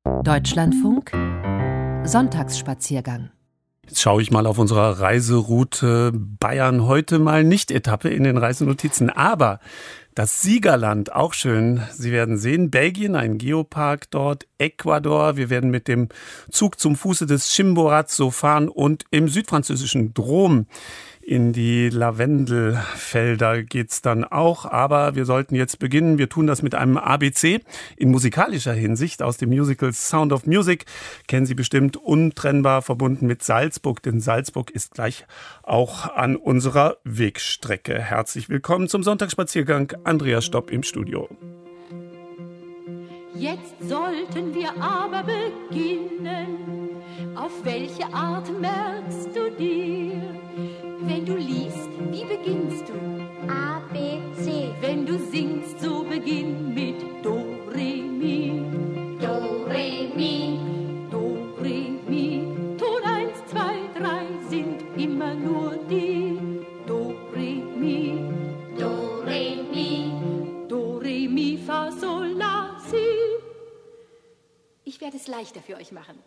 Deutschlandfunk Sonntagsspaziergang. Jetzt schaue ich mal auf unserer Reiseroute Bayern heute mal nicht Etappe in den Reisenotizen, aber das Siegerland, auch schön. Sie werden sehen, Belgien, ein Geopark dort, Ecuador. Wir werden mit dem Zug zum Fuße des Chimborazo fahren und im südfranzösischen Drôme in die Lavendelfelder geht's dann auch. Aber wir sollten jetzt beginnen. Wir tun das mit einem ABC in musikalischer Hinsicht aus dem Musical Sound of Music. Kennen Sie bestimmt, untrennbar verbunden mit Salzburg, denn Salzburg ist gleich auch an unserer Wegstrecke. Herzlich willkommen zum Sonntagsspaziergang. Andreas Stopp im Studio. Jetzt sollten wir aber beginnen. Auf welche Art merkst du dir? Wenn du liest, wie beginnst du? A, B, C. Wenn du singst, so beginn mit Do, Re, Mi. Do, Re, Mi. Do, Re, Mi. Ton 1, 2, 3 sind immer nur die Do, Re, Mi. Do, Re, Mi. Do, Re, Mi, Fa, Sol, La, Si. Ich werde es leichter für euch machen.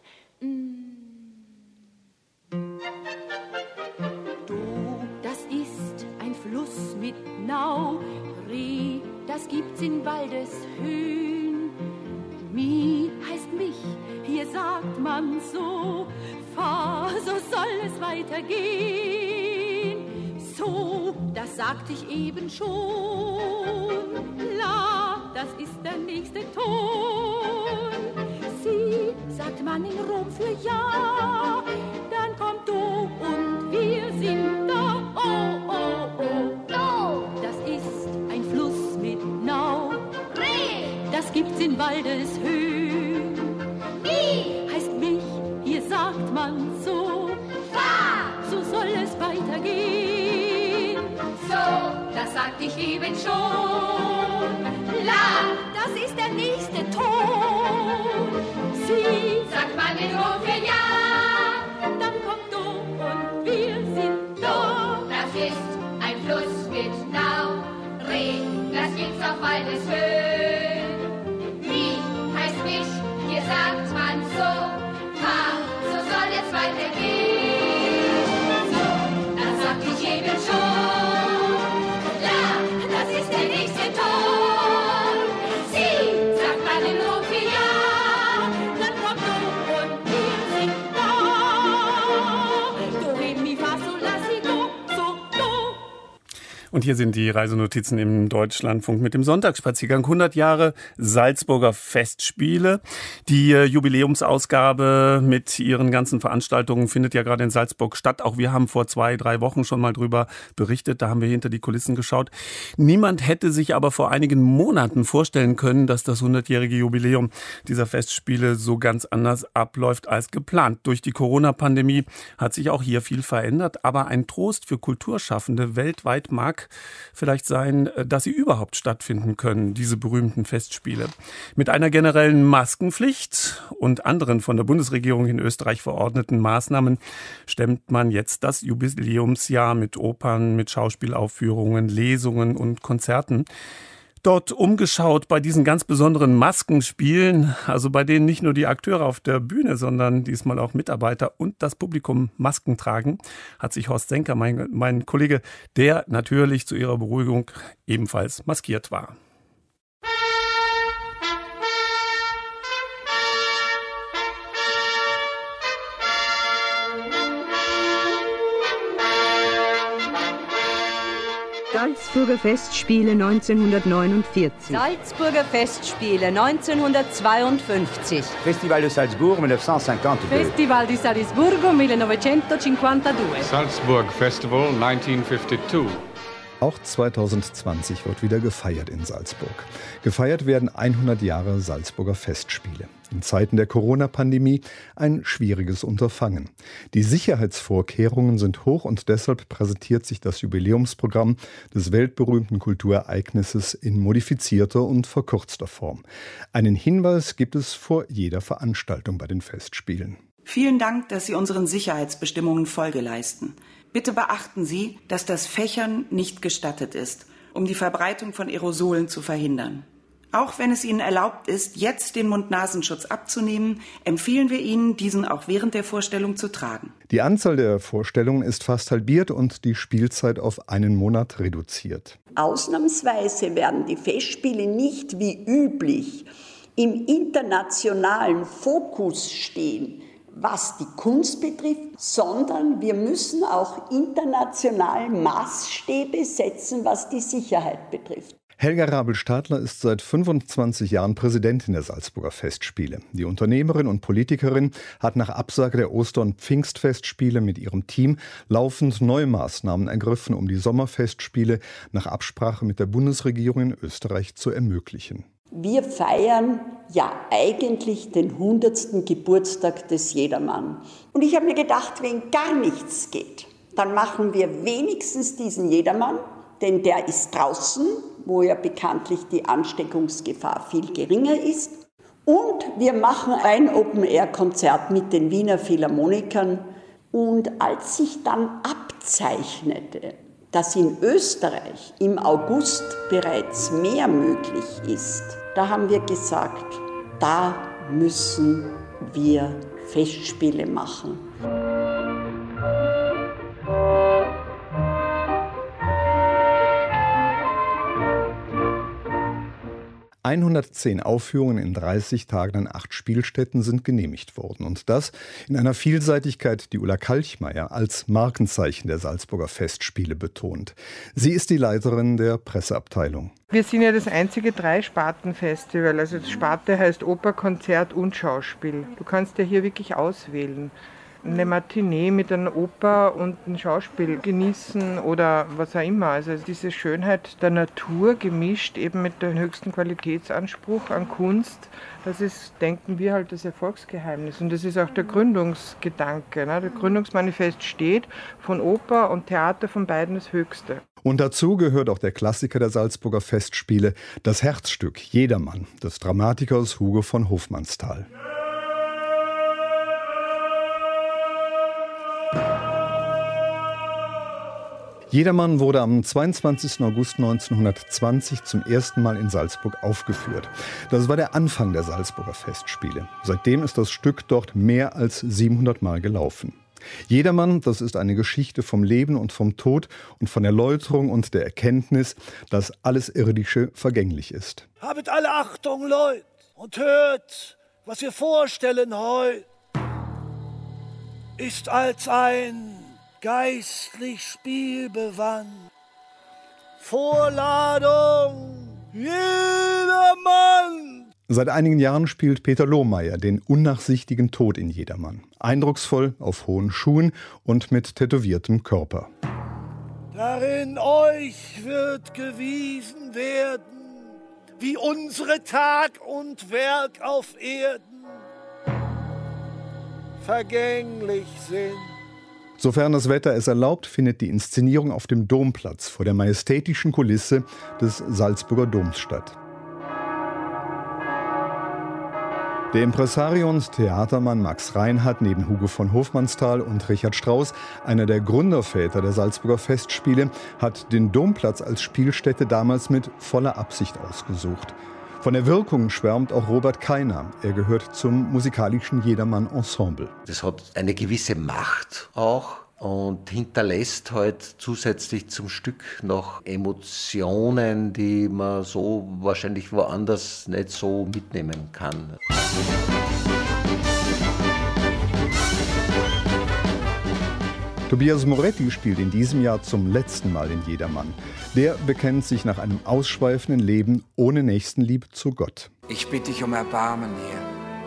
Das ist ein Fluss mit Nau. Re, das gibt's in Waldeshöhen. Mi heißt mich, hier sagt man so. Fa, so soll es weitergehen. So, das sagte ich eben schon. La, das ist der nächste Ton. Si, sagt man in Rom für Ja. Dann kommt Do und wir sind da. Oh, oh, oh. Do. Das ist ein Fluss mit Nau. Re. Das gibt's in Waldeshöhen. Mi. Heißt mich, hier sagt man so. Fa. So soll es weitergehen. So, das sagte ich eben schon. La. Das ist der nächste Ton. Si. Sagt man in Rom für Ja. Dann kommt Do und wir sind da. Das ist ein Fluss mit Nau. Re, das gibt's auf Waldeshöhen. Mi heißt mich, hier sagt man so. Fa, so soll es weitergehen. So, das sagte ich eben schon. La, das ist der nächste Ton. Si, sagt man in Rom für Ja. Dann kommt Do und wir sind da. Do, Re, Mi, Fa, Sol, La, Si, Do, So, Do. Und hier sind die Reisenotizen im Deutschlandfunk mit dem Sonntagsspaziergang. 100 Jahre Salzburger Festspiele. Die Jubiläumsausgabe mit ihren ganzen Veranstaltungen findet ja gerade in Salzburg statt. Auch wir haben vor 2-3 Wochen schon mal drüber berichtet. Da haben wir hinter die Kulissen geschaut. Niemand hätte sich aber vor einigen Monaten vorstellen können, dass das 100-jährige Jubiläum dieser Festspiele so ganz anders abläuft als geplant. Durch die Corona-Pandemie hat sich auch hier viel verändert. Aber ein Trost für Kulturschaffende weltweit mag vielleicht sein, dass sie überhaupt stattfinden können, diese berühmten Festspiele. Mit einer generellen Maskenpflicht und anderen von der Bundesregierung in Österreich verordneten Maßnahmen stemmt man jetzt das Jubiläumsjahr mit Opern, mit Schauspielaufführungen, Lesungen und Konzerten. Dort umgeschaut bei diesen ganz besonderen Maskenspielen, also bei denen nicht nur die Akteure auf der Bühne, sondern diesmal auch Mitarbeiter und das Publikum Masken tragen, hat sich Horst Senker, mein Kollege, der natürlich zu ihrer Beruhigung ebenfalls maskiert war. Salzburger Festspiele 1949. Salzburger Festspiele 1952. Festival de Salzbourg 1952. Festival di Salisburgo 1952. Salzburg Festival 1952. Auch 2020 wird wieder gefeiert in Salzburg. Gefeiert werden 100 Jahre Salzburger Festspiele. In Zeiten der Corona-Pandemie ein schwieriges Unterfangen. Die Sicherheitsvorkehrungen sind hoch und deshalb präsentiert sich das Jubiläumsprogramm des weltberühmten Kulturereignisses in modifizierter und verkürzter Form. Einen Hinweis gibt es vor jeder Veranstaltung bei den Festspielen. Vielen Dank, dass Sie unseren Sicherheitsbestimmungen Folge leisten. Bitte beachten Sie, dass das Fächern nicht gestattet ist, um die Verbreitung von Aerosolen zu verhindern. Auch wenn es Ihnen erlaubt ist, jetzt den Mund-Nasenschutz abzunehmen, empfehlen wir Ihnen, diesen auch während der Vorstellung zu tragen. Die Anzahl der Vorstellungen ist fast halbiert und die Spielzeit auf einen Monat reduziert. Ausnahmsweise werden die Festspiele nicht wie üblich im internationalen Fokus stehen, was die Kunst betrifft, sondern wir müssen auch international Maßstäbe setzen, was die Sicherheit betrifft. Helga Rabel-Stadler ist seit 25 Jahren Präsidentin der Salzburger Festspiele. Die Unternehmerin und Politikerin hat nach Absage der Oster- und Pfingstfestspiele mit ihrem Team laufend neue Maßnahmen ergriffen, um die Sommerfestspiele nach Absprache mit der Bundesregierung in Österreich zu ermöglichen. Wir feiern ja eigentlich den 100. Geburtstag des Jedermann. Und ich habe mir gedacht, wenn gar nichts geht, dann machen wir wenigstens diesen Jedermann, denn der ist draußen, wo ja bekanntlich die Ansteckungsgefahr viel geringer ist. Und wir machen ein Open-Air-Konzert mit den Wiener Philharmonikern. Und als sich dann abzeichnete, dass in Österreich im August bereits mehr möglich ist, da haben wir gesagt, da müssen wir Festspiele machen. 110 Aufführungen in 30 Tagen an 8 Spielstätten sind genehmigt worden. Und das in einer Vielseitigkeit, die Ulla Kalchmeier als Markenzeichen der Salzburger Festspiele betont. Sie ist die Leiterin der Presseabteilung. Wir sind ja das einzige 3-Sparten-Festival. Also die Sparte heißt Oper, Konzert und Schauspiel. Du kannst ja hier wirklich auswählen. Eine Matinee mit einer Oper und ein Schauspiel genießen oder was auch immer. Also diese Schönheit der Natur gemischt eben mit dem höchsten Qualitätsanspruch an Kunst, das ist, denken wir, halt das Erfolgsgeheimnis. Und das ist auch der Gründungsgedanke. Ne? Der Gründungsmanifest steht, von Oper und Theater von beiden das Höchste. Und dazu gehört auch der Klassiker der Salzburger Festspiele, das Herzstück Jedermann des Dramatikers Hugo von Hofmannsthal. Jedermann wurde am 22. August 1920 zum ersten Mal in Salzburg aufgeführt. Das war der Anfang der Salzburger Festspiele. Seitdem ist das Stück dort mehr als 700 Mal gelaufen. Jedermann, das ist eine Geschichte vom Leben und vom Tod und von der Läuterung und der Erkenntnis, dass alles Irdische vergänglich ist. Habet alle Achtung, Leut, und hört, was wir vorstellen heut, ist als ein geistlich Spielbewandt. Vorladung, Jedermann! Seit einigen Jahren spielt Peter Lohmeier den unnachsichtigen Tod in Jedermann. Eindrucksvoll, auf hohen Schuhen und mit tätowiertem Körper. Darin euch wird gewiesen werden, wie unsere Tag und Werk auf Erden vergänglich sind. Sofern das Wetter es erlaubt, findet die Inszenierung auf dem Domplatz vor der majestätischen Kulisse des Salzburger Doms statt. Der Impresario und Theatermann Max Reinhardt neben Hugo von Hofmannsthal und Richard Strauss, einer der Gründerväter der Salzburger Festspiele, hat den Domplatz als Spielstätte damals mit voller Absicht ausgesucht. Von der Wirkung schwärmt auch Robert Keiner. Er gehört zum musikalischen Jedermann-Ensemble. Das hat eine gewisse Macht auch und hinterlässt halt zusätzlich zum Stück noch Emotionen, die man so wahrscheinlich woanders nicht so mitnehmen kann. Tobias Moretti spielt in diesem Jahr zum letzten Mal in Jedermann. Der bekennt sich nach einem ausschweifenden Leben ohne Nächstenliebe zu Gott. Ich bitte dich um Erbarmen, Herr.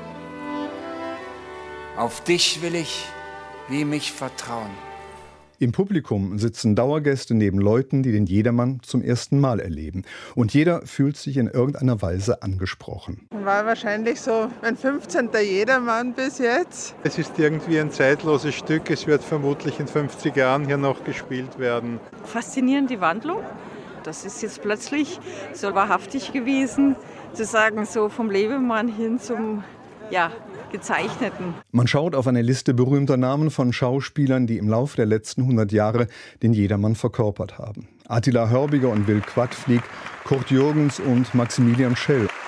Auf dich will ich wie mich vertrauen. Im Publikum sitzen Dauergäste neben Leuten, die den Jedermann zum ersten Mal erleben. Und jeder fühlt sich in irgendeiner Weise angesprochen. War wahrscheinlich so mein 15. Jedermann bis jetzt. Es ist irgendwie ein zeitloses Stück. Es wird vermutlich in 50 Jahren hier noch gespielt werden. Faszinierend die Wandlung. Das ist jetzt plötzlich so wahrhaftig gewesen, zu sagen, so vom Lebemann hin zum, Gezeichneten. Man schaut auf eine Liste berühmter Namen von Schauspielern, die im Laufe der letzten 100 Jahre den Jedermann verkörpert haben. Attila Hörbiger und Will Quadflieg, Kurt Jürgens und Maximilian Schell.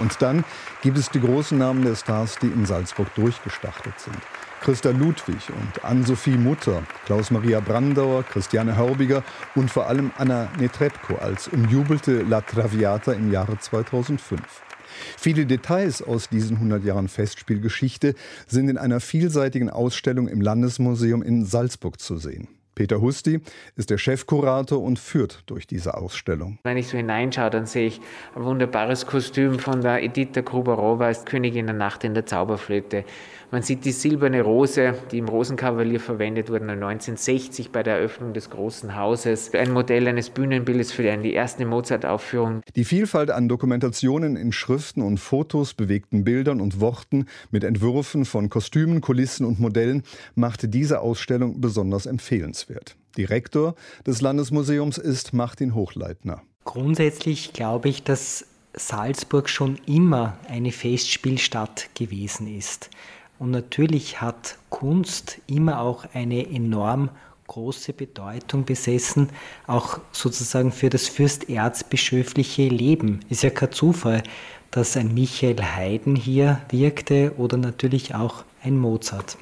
Und dann gibt es die großen Namen der Stars, die in Salzburg durchgestartet sind. Christa Ludwig und Ann-Sophie Mutter, Klaus-Maria Brandauer, Christiane Hörbiger und vor allem Anna Netrebko als umjubelte La Traviata im Jahre 2005. Viele Details aus diesen 100 Jahren Festspielgeschichte sind in einer vielseitigen Ausstellung im Landesmuseum in Salzburg zu sehen. Peter Husti ist der Chefkurator und führt durch diese Ausstellung. Wenn ich so hineinschaue, dann sehe ich ein wunderbares Kostüm von der Edita Gruberowa als Königin der Nacht in der Zauberflöte. Man sieht die silberne Rose, die im Rosenkavalier verwendet wurde 1960 bei der Eröffnung des Großen Hauses. Ein Modell eines Bühnenbildes für die erste Mozart-Aufführung. Die Vielfalt an Dokumentationen in Schriften und Fotos, bewegten Bildern und Worten mit Entwürfen von Kostümen, Kulissen und Modellen machte diese Ausstellung besonders empfehlenswert. Direktor des Landesmuseums ist Martin Hochleitner. Grundsätzlich glaube ich, dass Salzburg schon immer eine Festspielstadt gewesen ist. Und natürlich hat Kunst immer auch eine enorm große Bedeutung besessen, auch sozusagen für das fürsterzbischöfliche Leben. Ist ja kein Zufall, dass ein Michael Haydn hier wirkte oder natürlich auch ein Mozart.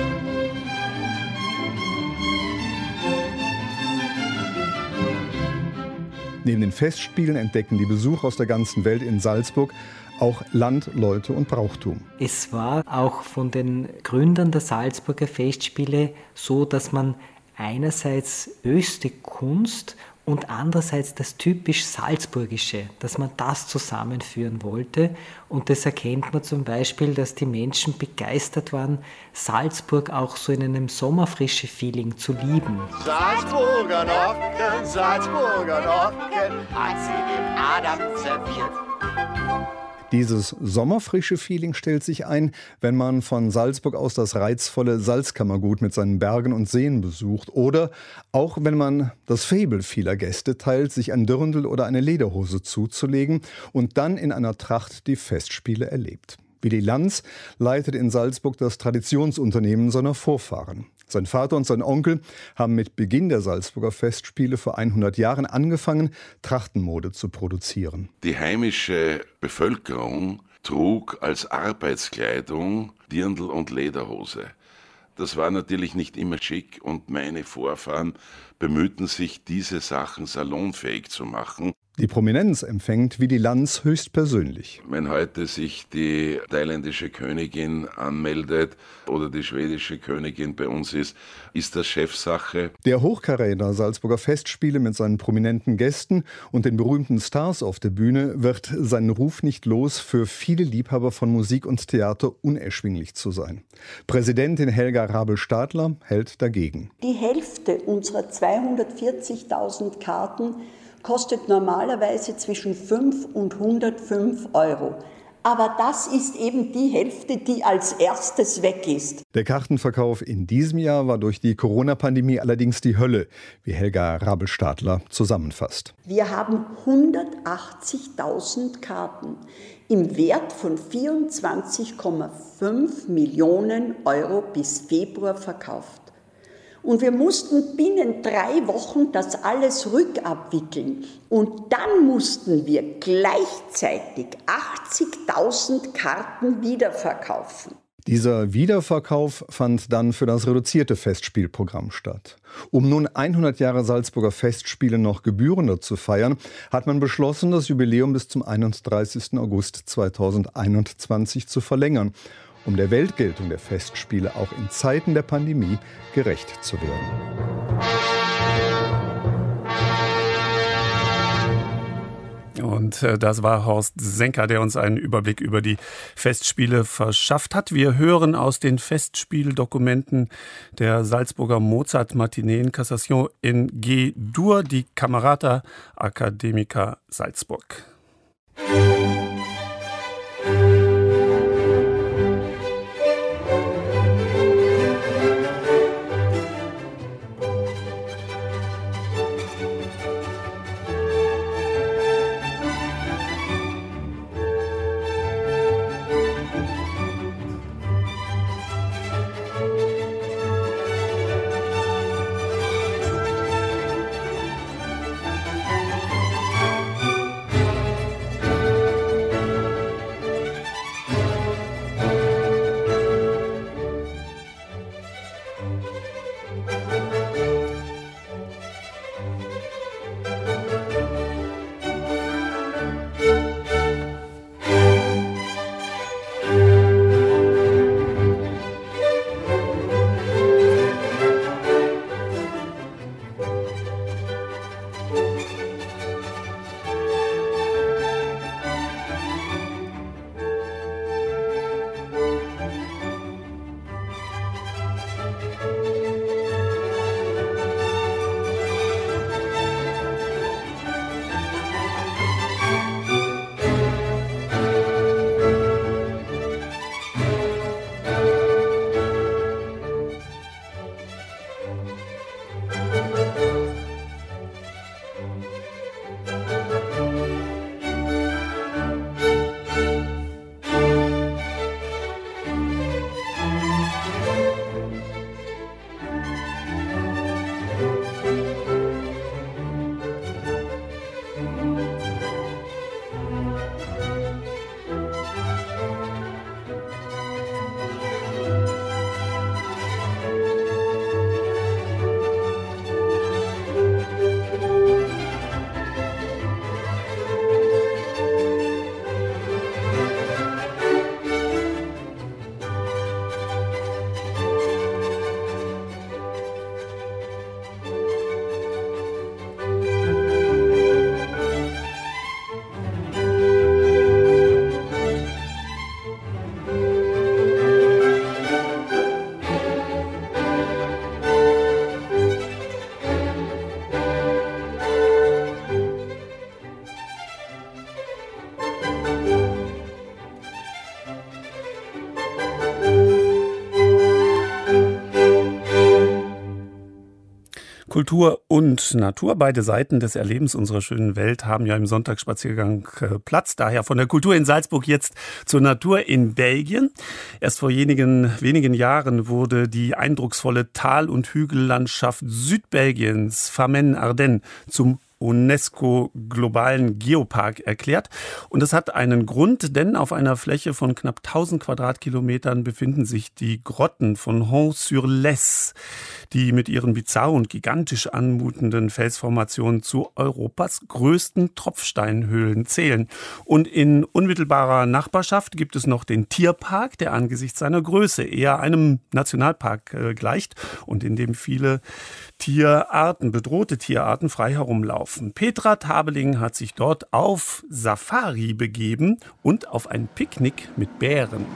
Neben den Festspielen entdecken die Besucher aus der ganzen Welt in Salzburg auch Land, Leute und Brauchtum. Es war auch von den Gründern der Salzburger Festspiele so, dass man einerseits höchste Kunst und andererseits das typisch Salzburgische, dass man das zusammenführen wollte. Und das erkennt man zum Beispiel, dass die Menschen begeistert waren, Salzburg auch so in einem Sommerfrische-Feeling zu lieben. Salzburger Nocken, hat sie dem Adam serviert. Dieses sommerfrische Feeling stellt sich ein, wenn man von Salzburg aus das reizvolle Salzkammergut mit seinen Bergen und Seen besucht oder auch wenn man das Faible vieler Gäste teilt, sich ein Dirndl oder eine Lederhose zuzulegen und dann in einer Tracht die Festspiele erlebt. Willy Lanz leitet in Salzburg das Traditionsunternehmen seiner Vorfahren. Sein Vater und sein Onkel haben mit Beginn der Salzburger Festspiele vor 100 Jahren angefangen, Trachtenmode zu produzieren. Die heimische Bevölkerung trug als Arbeitskleidung Dirndl und Lederhose. Das war natürlich nicht immer schick und meine Vorfahren bemühten sich, diese Sachen salonfähig zu machen. Die Prominenz empfängt Willy Lanz höchstpersönlich. Wenn heute sich die thailändische Königin anmeldet oder die schwedische Königin bei uns ist das Chefsache. Der Hochkaräter Salzburger Festspiele mit seinen prominenten Gästen und den berühmten Stars auf der Bühne wird seinen Ruf nicht los, für viele Liebhaber von Musik und Theater unerschwinglich zu sein. Präsidentin Helga Rabel-Stadler hält dagegen. Die Hälfte unserer 240.000 Karten kostet normalerweise zwischen 5 und 105 €. Aber das ist eben die Hälfte, die als erstes weg ist. Der Kartenverkauf in diesem Jahr war durch die Corona-Pandemie allerdings die Hölle, wie Helga Rabel-Stadler zusammenfasst. Wir haben 180.000 Karten im Wert von 24,5 Millionen € bis Februar verkauft. Und wir mussten binnen 3 Wochen das alles rückabwickeln. Und dann mussten wir gleichzeitig 80.000 Karten wiederverkaufen. Dieser Wiederverkauf fand dann für das reduzierte Festspielprogramm statt. Um nun 100 Jahre Salzburger Festspiele noch gebührender zu feiern, hat man beschlossen, das Jubiläum bis zum 31. August 2021 zu verlängern, um der Weltgeltung der Festspiele auch in Zeiten der Pandemie gerecht zu werden. Und das war Horst Senker, der uns einen Überblick über die Festspiele verschafft hat. Wir hören aus den Festspieldokumenten der Salzburger Mozart-Matinee in Cassation in G-Dur, die Camerata Academica Salzburg. Kultur und Natur, beide Seiten des Erlebens unserer schönen Welt haben ja im Sonntagsspaziergang Platz. Daher von der Kultur in Salzburg jetzt zur Natur in Belgien. Erst vor wenigen Jahren wurde die eindrucksvolle Tal- und Hügellandschaft Südbelgiens, Famenne-Ardennes, zum UNESCO-globalen Geopark erklärt. Und das hat einen Grund, denn auf einer Fläche von knapp 1000 Quadratkilometern befinden sich die Grotten von Honnes-sur-Lesse, die mit ihren bizarr und gigantisch anmutenden Felsformationen zu Europas größten Tropfsteinhöhlen zählen. Und in unmittelbarer Nachbarschaft gibt es noch den Tierpark, der angesichts seiner Größe eher einem Nationalpark gleicht und in dem viele Tierarten, bedrohte Tierarten frei herumlaufen. Petra Tabeling hat sich dort auf Safari begeben und auf ein Picknick mit Bären.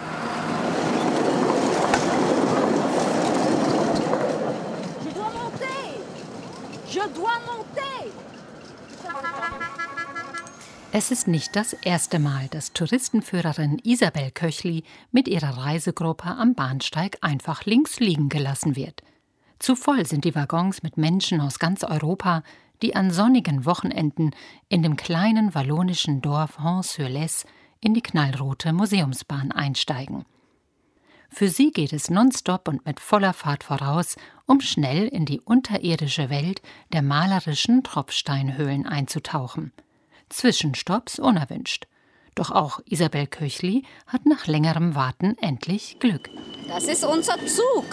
Es ist nicht das erste Mal, dass Touristenführerin Isabel Köchli mit ihrer Reisegruppe am Bahnsteig einfach links liegen gelassen wird. Zu voll sind die Waggons mit Menschen aus ganz Europa, die an sonnigen Wochenenden in dem kleinen wallonischen Dorf Honnes-sur-Lesse in die knallrote Museumsbahn einsteigen. Für sie geht es nonstop und mit voller Fahrt voraus, um schnell in die unterirdische Welt der malerischen Tropfsteinhöhlen einzutauchen. Zwischenstopps unerwünscht. Doch auch Isabel Köchli hat nach längerem Warten endlich Glück. Das ist unser Zug.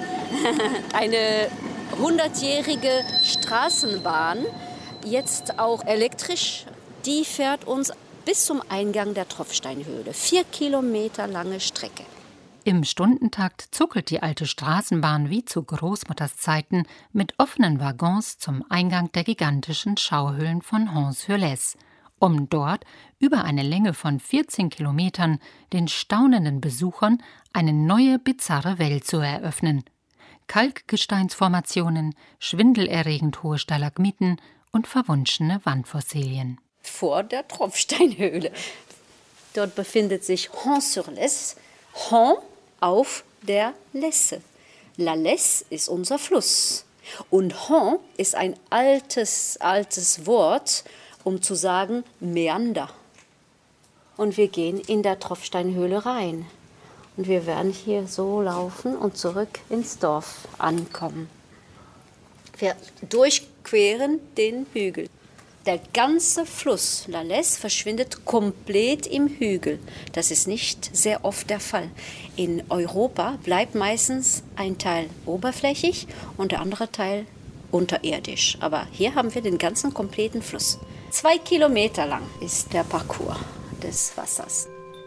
Eine 100-jährige Straßenbahn, jetzt auch elektrisch, die fährt uns bis zum Eingang der Tropfsteinhöhle. 4 Kilometer lange Strecke. Im Stundentakt zuckelt die alte Straßenbahn wie zu Großmutters Zeiten mit offenen Waggons zum Eingang der gigantischen Schauhöhlen von Honnes-sur-Lesse, um dort über eine Länge von 14 Kilometern den staunenden Besuchern eine neue, bizarre Welt zu eröffnen. Kalkgesteinsformationen, schwindelerregend hohe Stalagmiten und verwunschene Wandfossilien. Vor der Tropfsteinhöhle. Dort befindet sich Honnes-sur-Lesse, Honnes auf der Lesse. La Lesse ist unser Fluss. Und Honnes ist ein altes Wort, um zu sagen Mäander. Und wir gehen in der Tropfsteinhöhle rein. Und wir werden hier so laufen und zurück ins Dorf ankommen. Wir durchqueren den Hügel. Der ganze Fluss La Lesse verschwindet komplett im Hügel. Das ist nicht sehr oft der Fall. In Europa bleibt meistens ein Teil oberflächlich und der andere Teil unterirdisch. Aber hier haben wir den ganzen kompletten Fluss. 2 Kilometer lang ist der Parcours des Wassers.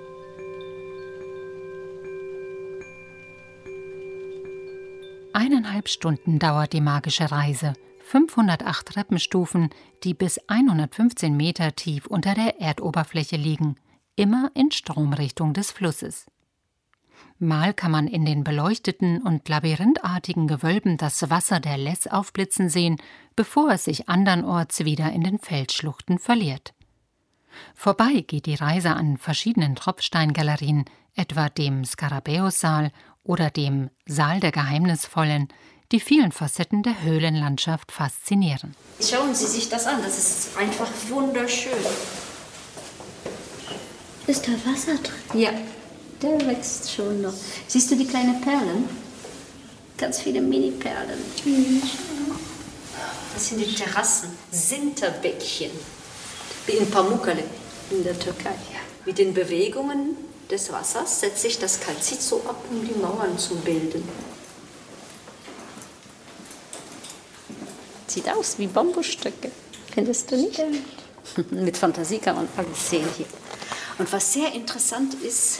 Eineinhalb Stunden dauert die magische Reise. 508 Treppenstufen, die bis 115 Meter tief unter der Erdoberfläche liegen, immer in Stromrichtung des Flusses. Mal kann man in den beleuchteten und labyrinthartigen Gewölben das Wasser der Lesse aufblitzen sehen, bevor es sich andernorts wieder in den Felsschluchten verliert. Vorbei geht die Reise an verschiedenen Tropfsteingalerien, etwa dem Skarabäussaal oder dem Saal der Geheimnisvollen, die vielen Facetten der Höhlenlandschaft faszinieren. Schauen Sie sich das an, das ist einfach wunderschön. Ist da Wasser drin? Ja, der wächst schon noch. Siehst du die kleinen Perlen? Ganz viele Mini-Perlen. Das sind die Terrassen, Sinterbäckchen, wie in Pamukkale in der Türkei. Mit den Bewegungen des Wassers setzt sich das Kalzit so ab, um die Mauern zu bilden. Sieht aus wie Bambusstöcke. Findest du nicht? Mit Fantasie kann man alles sehen hier. Und was sehr interessant ist,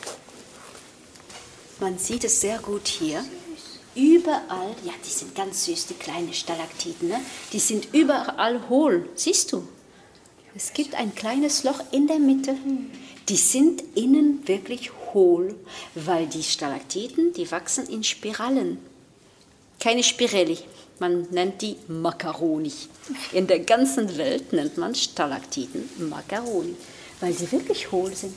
man sieht es sehr gut hier. Überall, ja, die sind ganz süß, die kleinen Stalaktiten, ne? Die sind überall hohl. Siehst du? Es gibt ein kleines Loch in der Mitte. Die sind innen wirklich hohl, weil die Stalaktiten, die wachsen in Spiralen. Keine Spirelli. Man nennt die Macaroni. In der ganzen Welt nennt man Stalaktiten Macaroni, weil sie wirklich hohl sind.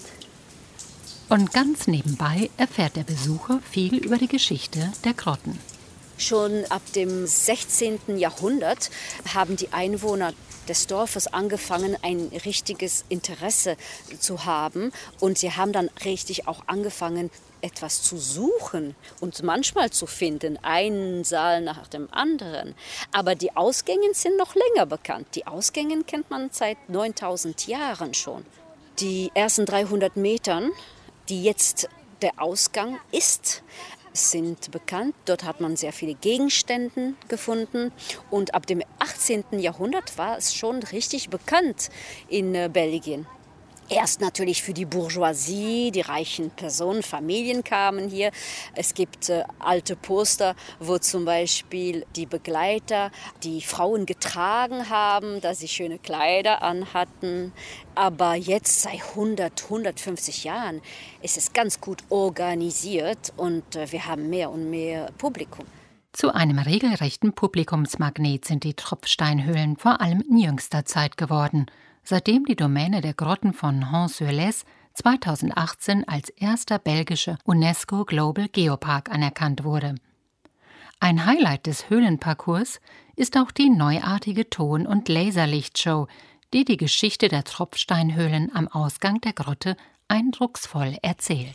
Und ganz nebenbei erfährt der Besucher viel über die Geschichte der Grotten. Schon ab dem 16. Jahrhundert haben die Einwohner des Dorfes angefangen, ein richtiges Interesse zu haben. Und sie haben dann richtig auch angefangen, etwas zu suchen und manchmal zu finden, einen Saal nach dem anderen. Aber die Ausgänge sind noch länger bekannt. Die Ausgänge kennt man seit 9000 Jahren schon. Die ersten 300 Metern, die jetzt der Ausgang ist, sind bekannt. Dort hat man sehr viele Gegenstände gefunden. Und ab dem 18. Jahrhundert war es schon richtig bekannt in Belgien. Erst natürlich für die Bourgeoisie, die reichen Personen, Familien kamen hier. Es gibt alte Poster, wo zum Beispiel die Begleiter die Frauen getragen haben, dass sie schöne Kleider anhatten. Aber jetzt, seit 150 Jahren, ist es ganz gut organisiert und wir haben mehr und mehr Publikum. Zu einem regelrechten Publikumsmagnet sind die Tropfsteinhöhlen vor allem in jüngster Zeit geworden, seitdem die Domäne der Grotten von Honnes-sur-Lesse 2018 als erster belgischer UNESCO Global Geopark anerkannt wurde. Ein Highlight des Höhlenparcours ist auch die neuartige Ton- und Laserlichtshow, die die Geschichte der Tropfsteinhöhlen am Ausgang der Grotte eindrucksvoll erzählt.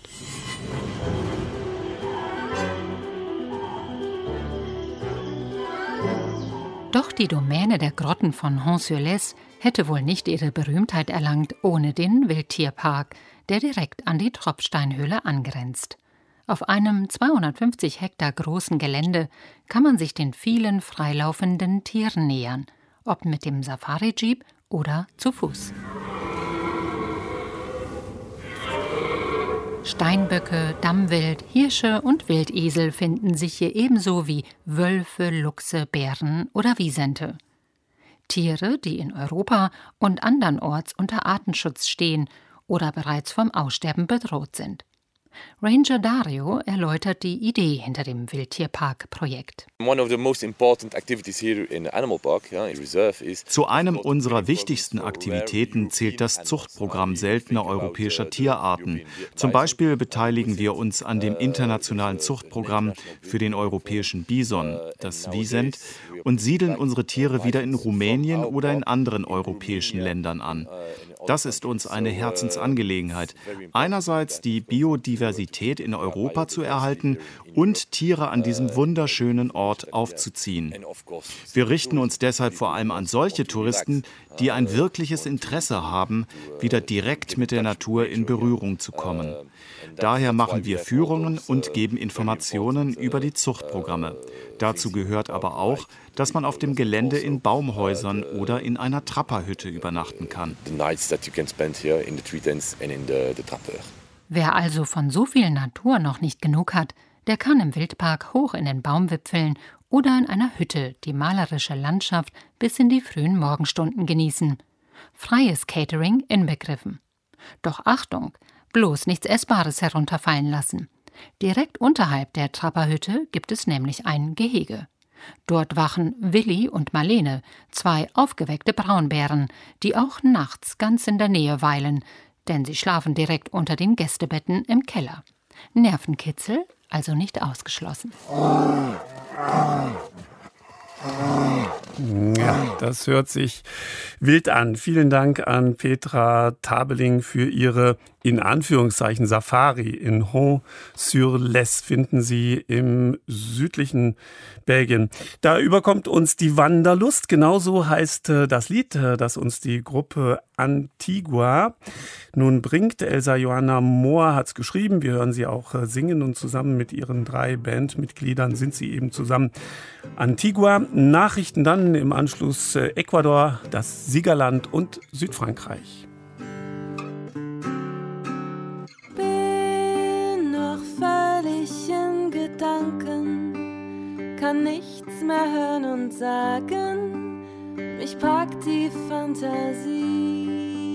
Doch die Domäne der Grotten von Honnes-sur-Lesse hätte wohl nicht ihre Berühmtheit erlangt ohne den Wildtierpark, der direkt an die Tropfsteinhöhle angrenzt. Auf einem 250 Hektar großen Gelände kann man sich den vielen freilaufenden Tieren nähern, ob mit dem Safari-Jeep oder zu Fuß. Steinböcke, Dammwild, Hirsche und Wildesel finden sich hier ebenso wie Wölfe, Luchse, Bären oder Wisente. Tiere, die in Europa und andernorts unter Artenschutz stehen oder bereits vom Aussterben bedroht sind. Ranger Dario erläutert die Idee hinter dem Wildtierpark-Projekt. Zu einem unserer wichtigsten Aktivitäten zählt das Zuchtprogramm seltener europäischer Tierarten. Zum Beispiel beteiligen wir uns an dem internationalen Zuchtprogramm für den europäischen Bison, das Wisent, und siedeln unsere Tiere wieder in Rumänien oder in anderen europäischen Ländern an. Das ist uns eine Herzensangelegenheit. Einerseits die Biodiversität in Europa zu erhalten und Tiere an diesem wunderschönen Ort aufzuziehen. Wir richten uns deshalb vor allem an solche Touristen, die ein wirkliches Interesse haben, wieder direkt mit der Natur in Berührung zu kommen. Daher machen wir Führungen und geben Informationen über die Zuchtprogramme. Dazu gehört aber auch, dass man auf dem Gelände in Baumhäusern oder in einer Trapperhütte übernachten kann. Wer also von so viel Natur noch nicht genug hat, der kann im Wildpark hoch in den Baumwipfeln oder in einer Hütte die malerische Landschaft bis in die frühen Morgenstunden genießen. Freies Catering inbegriffen. Doch Achtung, bloß nichts Essbares herunterfallen lassen. Direkt unterhalb der Trapperhütte gibt es nämlich ein Gehege. Dort wachen Willi und Marlene, zwei aufgeweckte Braunbären, die auch nachts ganz in der Nähe weilen, denn sie schlafen direkt unter den Gästebetten im Keller. Nervenkitzel also nicht ausgeschlossen. Ja, das hört sich wild an. Vielen Dank an Petra Tabeling für ihre, in Anführungszeichen, Safari. In Honnes-sur-Lesse finden Sie im südlichen Belgien. Da überkommt uns die Wanderlust. Genauso heißt das Lied, das uns die Gruppe Antigua nun bringt. Elsa Johanna Mohr hat es geschrieben. Wir hören sie auch singen und zusammen mit ihren 3 Bandmitgliedern sind sie eben zusammen Antigua. Nachrichten dann im Anschluss Ecuador, das Siegerland und Südfrankreich. Bin noch völlig in Gedanken, kann nichts mehr hören und sagen, mich packt die Fantasie.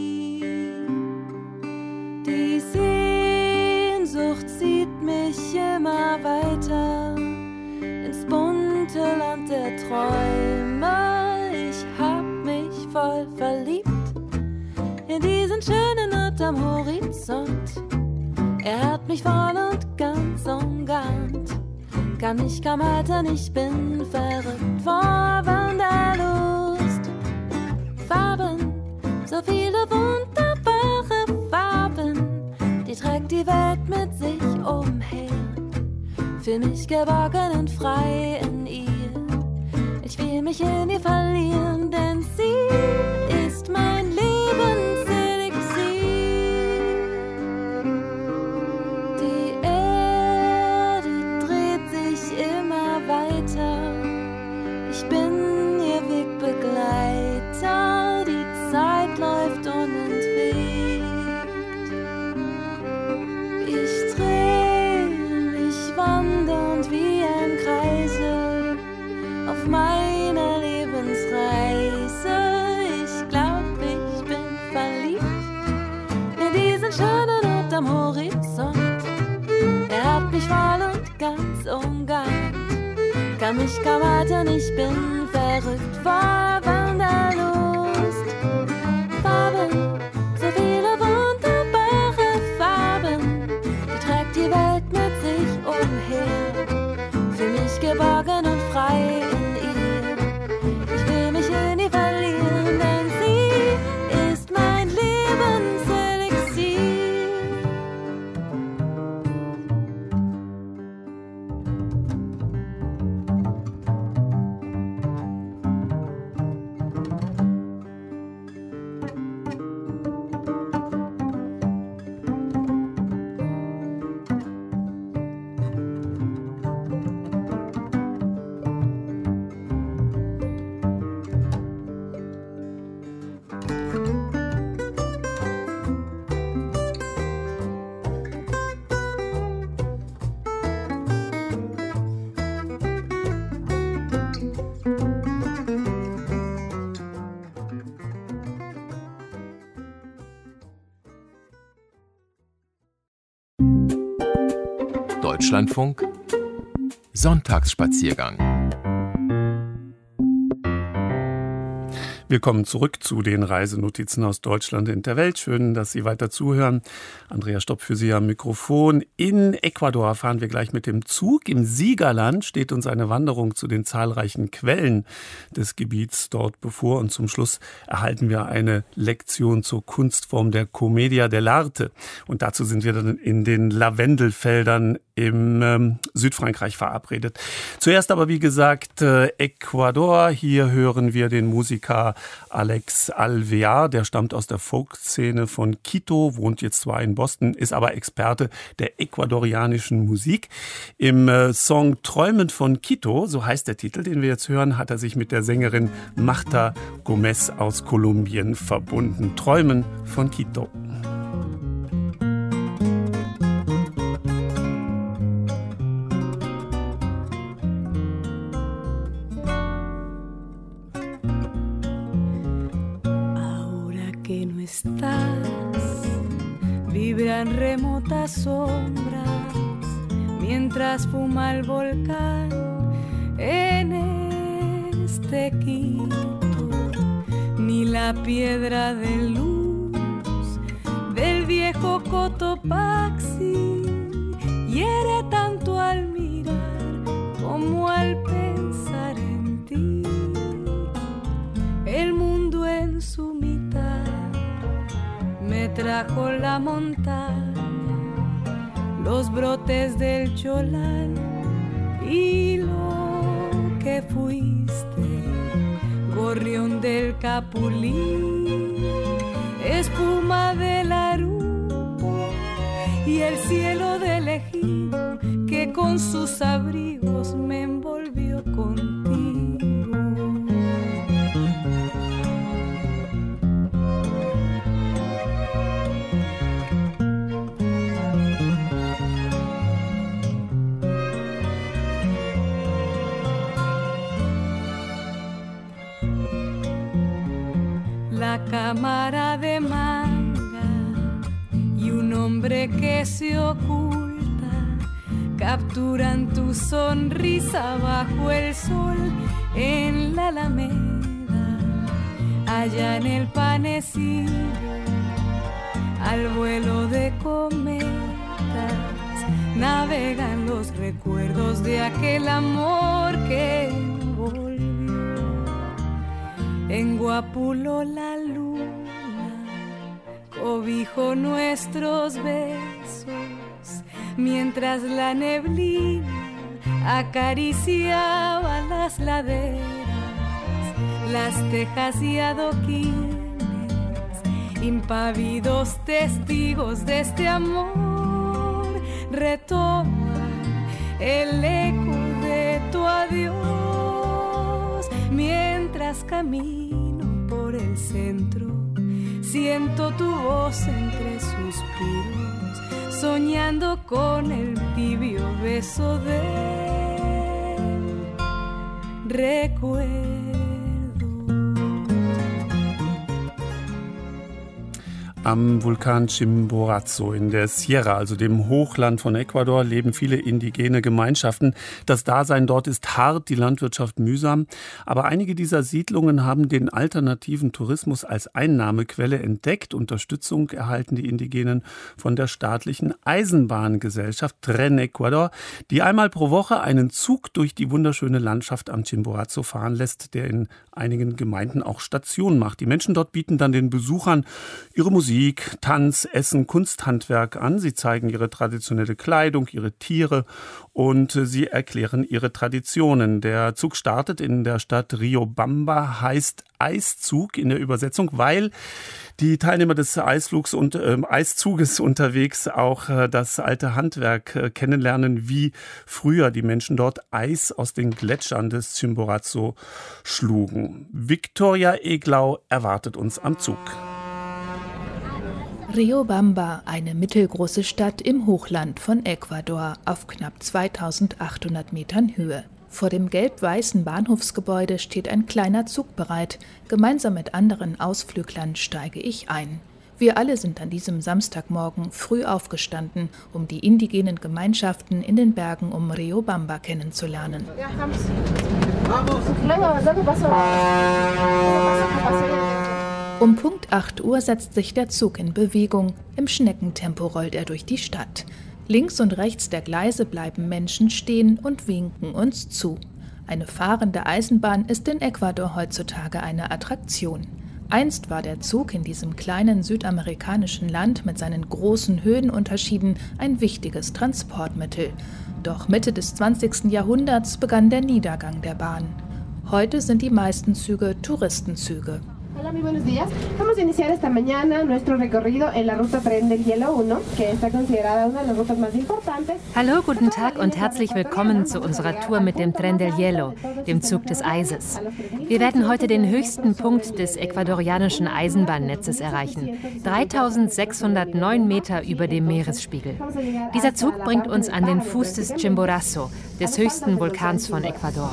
Die Sehnsucht zieht mich immer weiter ins bunte Land der Träume. Ich hab mich voll verliebt in diesen schönen Ort am Horizont. Er hat mich voll und ganz umgarnt. kann mich kaum halten, ich bin verrückt vor Wanderlust. Farben, so viele wunderbare Farben, die trägt die Welt mit sich umher. Fühl mich geborgen und frei in ihr. Ich will mich in ihr verlieren, denn sie ist mein Lebenselixier. Die Erde dreht sich immer weiter. Ich bin ihr Wegbegleiter. Die Zeit läuft unentwegt. Ich drehe mich wandernd wie ein Kreisel auf meiner Lebensreise. Ich glaub, ich bin verliebt in diesen schönen Ort am Horizont. Er hat mich voll und ganz umgarnt, kann mich kaum halten, ich bin verrückt vor Wanderlust. Farben, so viele wunderbare Farben, die trägt die Welt mit sich umher. Fühl mich geborgen und frei in ihr. Ich will mich in ihr verlieren, denn sie ist mein Lebenselixier. Deutschlandfunk Sonntagsspaziergang. Willkommen zurück zu den Reisenotizen aus Deutschland und der Welt. Schön, dass Sie weiter zuhören. Andrea Stopp für Sie am Mikrofon. In Ecuador fahren wir gleich mit dem Zug. Im Siegerland steht uns eine Wanderung zu den zahlreichen Quellen des Gebiets dort bevor. Und zum Schluss erhalten wir eine Lektion zur Kunstform der Commedia dell'arte. Und dazu sind wir dann in den Lavendelfeldern im Südfrankreich verabredet. Zuerst aber, wie gesagt, Ecuador. Hier hören wir den Musiker Alex Alvear, der stammt aus der Folkszene von Quito, wohnt jetzt zwar in Boston, ist aber Experte der ecuadorianischen Musik. Im Song Träumen von Quito, so heißt der Titel, den wir jetzt hören, hat er sich mit der Sängerin Marta Gomez aus Kolumbien verbunden. Träumen von Quito. Vibran remotas sombras mientras fuma el volcán en este Quito. Ni la piedra de luz del viejo Cotopaxi hiere tanto al mirar como al pensar en ti. El mundo en su mitad me trajo la montaña, los brotes del Cholán y lo que fuiste, gorrión del Capulí, espuma del Arupo y el cielo del Ejido que con sus abrigos me envolvió contigo. La cámara de manga y un hombre que se oculta capturan tu sonrisa bajo el sol en la Alameda, allá en el Panecillo, al vuelo de cometas navegan los recuerdos de aquel amor que volvió. En Guapulo la luna cobijó nuestros besos, mientras la neblina acariciaba las laderas, las tejas y adoquines, impávidos testigos de este amor, retoman el eco de tu adiós. Mientras camino por el centro, siento tu voz entre suspiros, soñando con el tibio beso del recuerdo. Am Vulkan Chimborazo in der Sierra, also dem Hochland von Ecuador, leben viele indigene Gemeinschaften. Das Dasein dort ist hart, die Landwirtschaft mühsam. Aber einige dieser Siedlungen haben den alternativen Tourismus als Einnahmequelle entdeckt. Unterstützung erhalten die Indigenen von der staatlichen Eisenbahngesellschaft Tren Ecuador, die einmal pro Woche einen Zug durch die wunderschöne Landschaft am Chimborazo fahren lässt, der in einigen Gemeinden auch Station macht. Die Menschen dort bieten dann den Besuchern ihre Musik, Tanz, Essen, Kunsthandwerk an. Sie zeigen ihre traditionelle Kleidung, ihre Tiere und sie erklären ihre Traditionen. Der Zug startet in der Stadt Riobamba, heißt Eiszug in der Übersetzung, weil die Teilnehmer des Eiszuges unterwegs auch das alte Handwerk kennenlernen, wie früher die Menschen dort Eis aus den Gletschern des Chimborazo schlugen. Victoria Eglau erwartet uns am Zug. Riobamba, eine mittelgroße Stadt im Hochland von Ecuador auf knapp 2800 Metern Höhe. Vor dem gelb-weißen Bahnhofsgebäude steht ein kleiner Zug bereit. Gemeinsam mit anderen Ausflüglern steige ich ein. Wir alle sind an diesem Samstagmorgen früh aufgestanden, um die indigenen Gemeinschaften in den Bergen um Riobamba kennenzulernen. Um Punkt 8 Uhr setzt sich der Zug in Bewegung. Im Schneckentempo rollt er durch die Stadt. Links und rechts der Gleise bleiben Menschen stehen und winken uns zu. Eine fahrende Eisenbahn ist in Ecuador heutzutage eine Attraktion. Einst war der Zug in diesem kleinen südamerikanischen Land mit seinen großen Höhenunterschieden ein wichtiges Transportmittel. Doch Mitte des 20. Jahrhunderts begann der Niedergang der Bahn. Heute sind die meisten Züge Touristenzüge. Hola, muy buenos días. Vamos a iniciar esta mañana nuestro recorrido en la ruta Tren del Hielo 1, que está considerada una de las rutas más importantes. Hallo, guten Tag und herzlich willkommen zu unserer Tour mit dem Tren del Hielo, dem Zug des Eises. Wir werden heute den höchsten Punkt des ecuadorianischen Eisenbahnnetzes erreichen, 3609 Meter über dem Meeresspiegel. Dieser Zug bringt uns an den Fuß des Chimborazo, des höchsten Vulkans von Ecuador.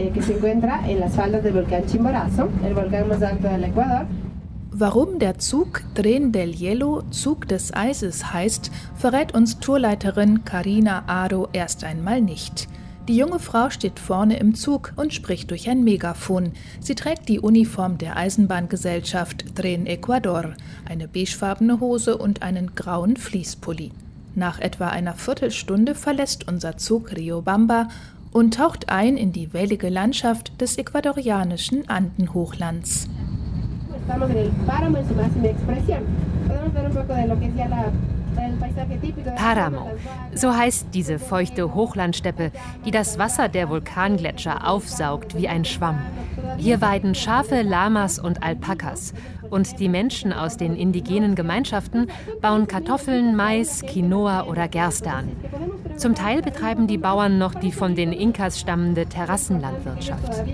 Warum der Zug Tren del Hielo, Zug des Eises heißt, verrät uns Tourleiterin Karina Aro erst einmal nicht. Die junge Frau steht vorne im Zug und spricht durch ein Megafon. Sie trägt die Uniform der Eisenbahngesellschaft Tren Ecuador, eine beigefarbene Hose und einen grauen Fließpulli. Nach etwa einer Viertelstunde verlässt unser Zug Riobamba und taucht ein in die wellige Landschaft des ecuadorianischen Andenhochlands. Páramo, so heißt diese feuchte Hochlandsteppe, die das Wasser der Vulkangletscher aufsaugt wie ein Schwamm. Hier weiden Schafe, Lamas und Alpakas. Und die Menschen aus den indigenen Gemeinschaften bauen Kartoffeln, Mais, Quinoa oder Gerste an. Zum Teil betreiben die Bauern noch die von den Inkas stammende Terrassenlandwirtschaft.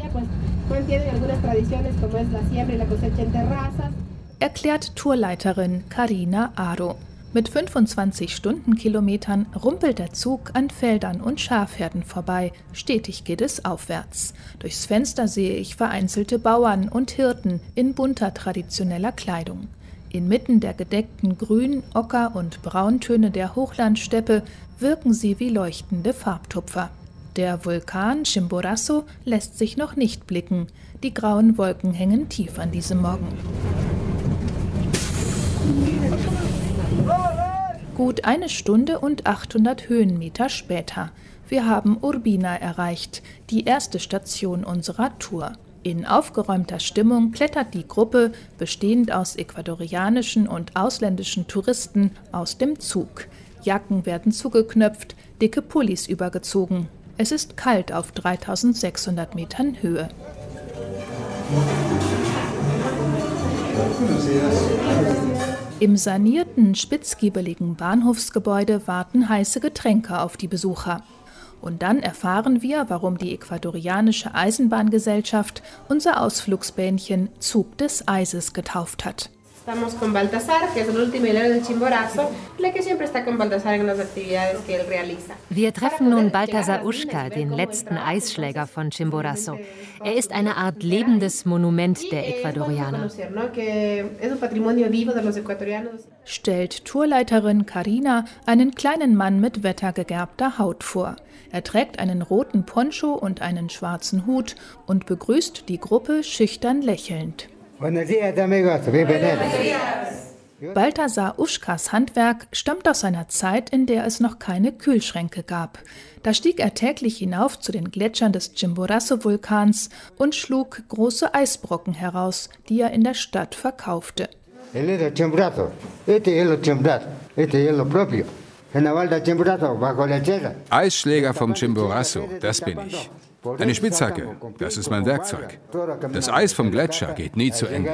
Erklärt Tourleiterin Karina Aro. Mit 25 Stundenkilometern rumpelt der Zug an Feldern und Schafherden vorbei. Stetig geht es aufwärts. Durchs Fenster sehe ich vereinzelte Bauern und Hirten in bunter traditioneller Kleidung. Inmitten der gedeckten Grün-, Ocker- und Brauntöne der Hochlandsteppe wirken sie wie leuchtende Farbtupfer. Der Vulkan Chimborazo lässt sich noch nicht blicken. Die grauen Wolken hängen tief an diesem Morgen. Gut 1 Stunde und 800 Höhenmeter später. Wir haben Urbina erreicht, die erste Station unserer Tour. In aufgeräumter Stimmung klettert die Gruppe, bestehend aus ecuadorianischen und ausländischen Touristen, aus dem Zug. Jacken werden zugeknöpft, dicke Pullis übergezogen. Es ist kalt auf 3600 Metern Höhe. Im sanierten, spitzgiebeligen Bahnhofsgebäude warten heiße Getränke auf die Besucher. Und dann erfahren wir, warum die ecuadorianische Eisenbahngesellschaft unser Ausflugsbähnchen Zug des Eises getauft hat. Estamos con Baltasar, que es el último hilero del Chimborazo, el que siempre está con Baltasar en las actividades que él realiza. Wir treffen nun Baltasar Uschka, den letzten Eisschläger von Chimborazo. Er ist eine Art lebendes Monument der Ecuadorianer. Stellt Tourleiterin Karina einen kleinen Mann mit wettergegerbter Haut vor. Er trägt einen roten Poncho und einen schwarzen Hut und begrüßt die Gruppe schüchtern lächelnd. Baltasar Uschkas Handwerk stammt aus einer Zeit, in der es noch keine Kühlschränke gab. Da stieg er täglich hinauf zu den Gletschern des Chimborazo-Vulkans und schlug große Eisbrocken heraus, die er in der Stadt verkaufte. Eisschläger vom Chimborazo, das bin ich. Eine Spitzhacke, das ist mein Werkzeug. Das Eis vom Gletscher geht nie zu Ende.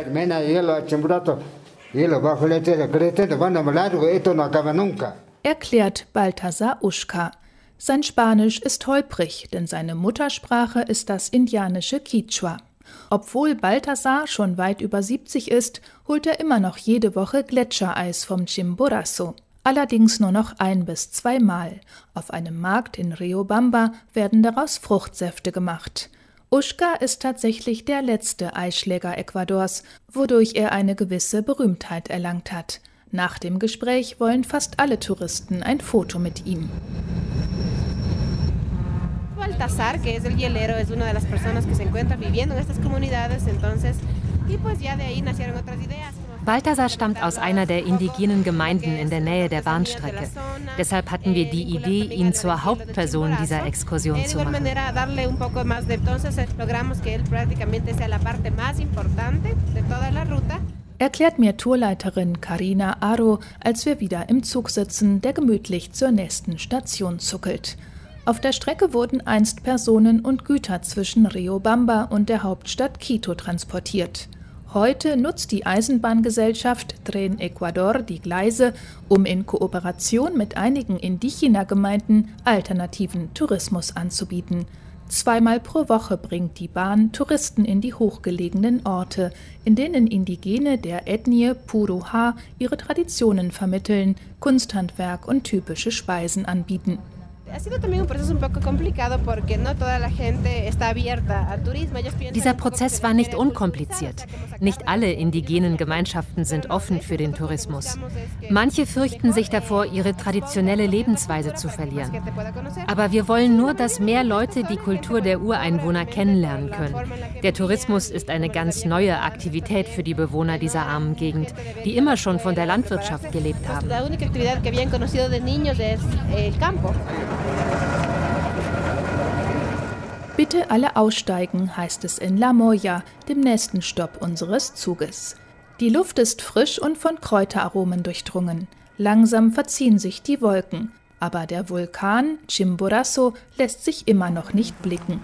Erklärt Baltasar Uschka. Sein Spanisch ist holprig, denn seine Muttersprache ist das indianische Quichua. Obwohl Baltasar schon weit über 70 ist, holt er immer noch jede Woche Gletschereis vom Chimborazo. Allerdings nur noch 1 bis 2 Mal. Auf einem Markt in Riobamba werden daraus Fruchtsäfte gemacht. Uschka ist tatsächlich der letzte Eisschläger Ecuadors, wodurch er eine gewisse Berühmtheit erlangt hat. Nach dem Gespräch wollen fast alle Touristen ein Foto mit ihm. Baltasar, que es el hielero, es una de las personas que se encuentra viviendo en estas comunidades, entonces, y pues ya de ahí nacieron otras ideas. Baltasar stammt aus einer der indigenen Gemeinden in der Nähe der Bahnstrecke. Deshalb hatten wir die Idee, ihn zur Hauptperson dieser Exkursion zu machen. Erklärt mir Tourleiterin Karina Aro, als wir wieder im Zug sitzen, der gemütlich zur nächsten Station zuckelt. Auf der Strecke wurden einst Personen und Güter zwischen Riobamba und der Hauptstadt Quito transportiert. Heute nutzt die Eisenbahngesellschaft Tren Ecuador die Gleise, um in Kooperation mit einigen Indigena-Gemeinden alternativen Tourismus anzubieten. 2-mal pro Woche bringt die Bahn Touristen in die hochgelegenen Orte, in denen Indigene der Ethnie Puruha ihre Traditionen vermitteln, Kunsthandwerk und typische Speisen anbieten. Dieser Prozess war nicht unkompliziert. Nicht alle indigenen Gemeinschaften sind offen für den Tourismus. Manche fürchten sich davor, ihre traditionelle Lebensweise zu verlieren. Aber wir wollen nur, dass mehr Leute die Kultur der Ureinwohner kennenlernen können. Der Tourismus ist eine ganz neue Aktivität für die Bewohner dieser armen Gegend, die immer schon von der Landwirtschaft gelebt haben. Bitte alle aussteigen, heißt es in La Moya, dem nächsten Stopp unseres Zuges. Die Luft ist frisch und von Kräuteraromen durchdrungen. Langsam verziehen sich die Wolken, aber der Vulkan Chimborazo lässt sich immer noch nicht blicken.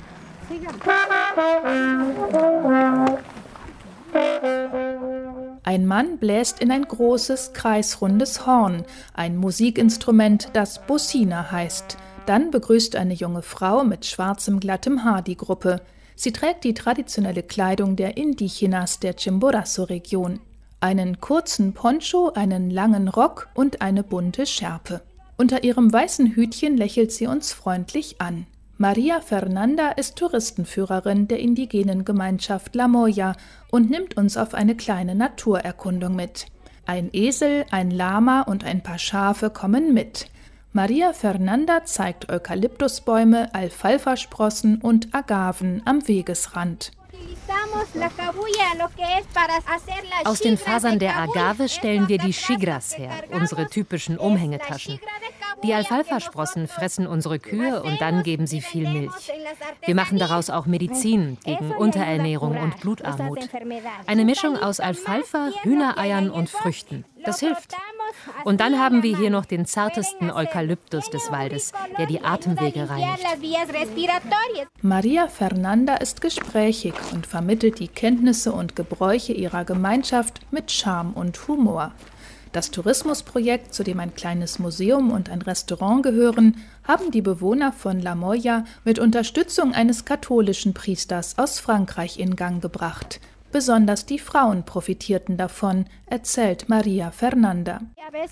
Ein Mann bläst in ein großes, kreisrundes Horn, ein Musikinstrument, das Bocina heißt. Dann begrüßt eine junge Frau mit schwarzem, glattem Haar die Gruppe. Sie trägt die traditionelle Kleidung der Indigenas der Chimborazo-Region. Einen kurzen Poncho, einen langen Rock und eine bunte Schärpe. Unter ihrem weißen Hütchen lächelt sie uns freundlich an. Maria Fernanda ist Touristenführerin der indigenen Gemeinschaft La Moya und nimmt uns auf eine kleine Naturerkundung mit. Ein Esel, ein Lama und ein paar Schafe kommen mit. Maria Fernanda zeigt Eukalyptusbäume, Alfalfa-Sprossen und Agaven am Wegesrand. Aus den Fasern der Agave stellen wir die Chigras her, unsere typischen Umhängetaschen. Die Alfalfa-Sprossen fressen unsere Kühe und dann geben sie viel Milch. Wir machen daraus auch Medizin gegen Unterernährung und Blutarmut. Eine Mischung aus Alfalfa, Hühnereiern und Früchten. Das hilft. Und dann haben wir hier noch den zartesten Eukalyptus des Waldes, der die Atemwege reinigt. Maria Fernanda ist gesprächig und vermittelt die Kenntnisse und Gebräuche ihrer Gemeinschaft mit Charme und Humor. Das Tourismusprojekt, zu dem ein kleines Museum und ein Restaurant gehören, haben die Bewohner von La Moya mit Unterstützung eines katholischen Priesters aus Frankreich in Gang gebracht. Besonders die Frauen profitierten davon, erzählt Maria Fernanda.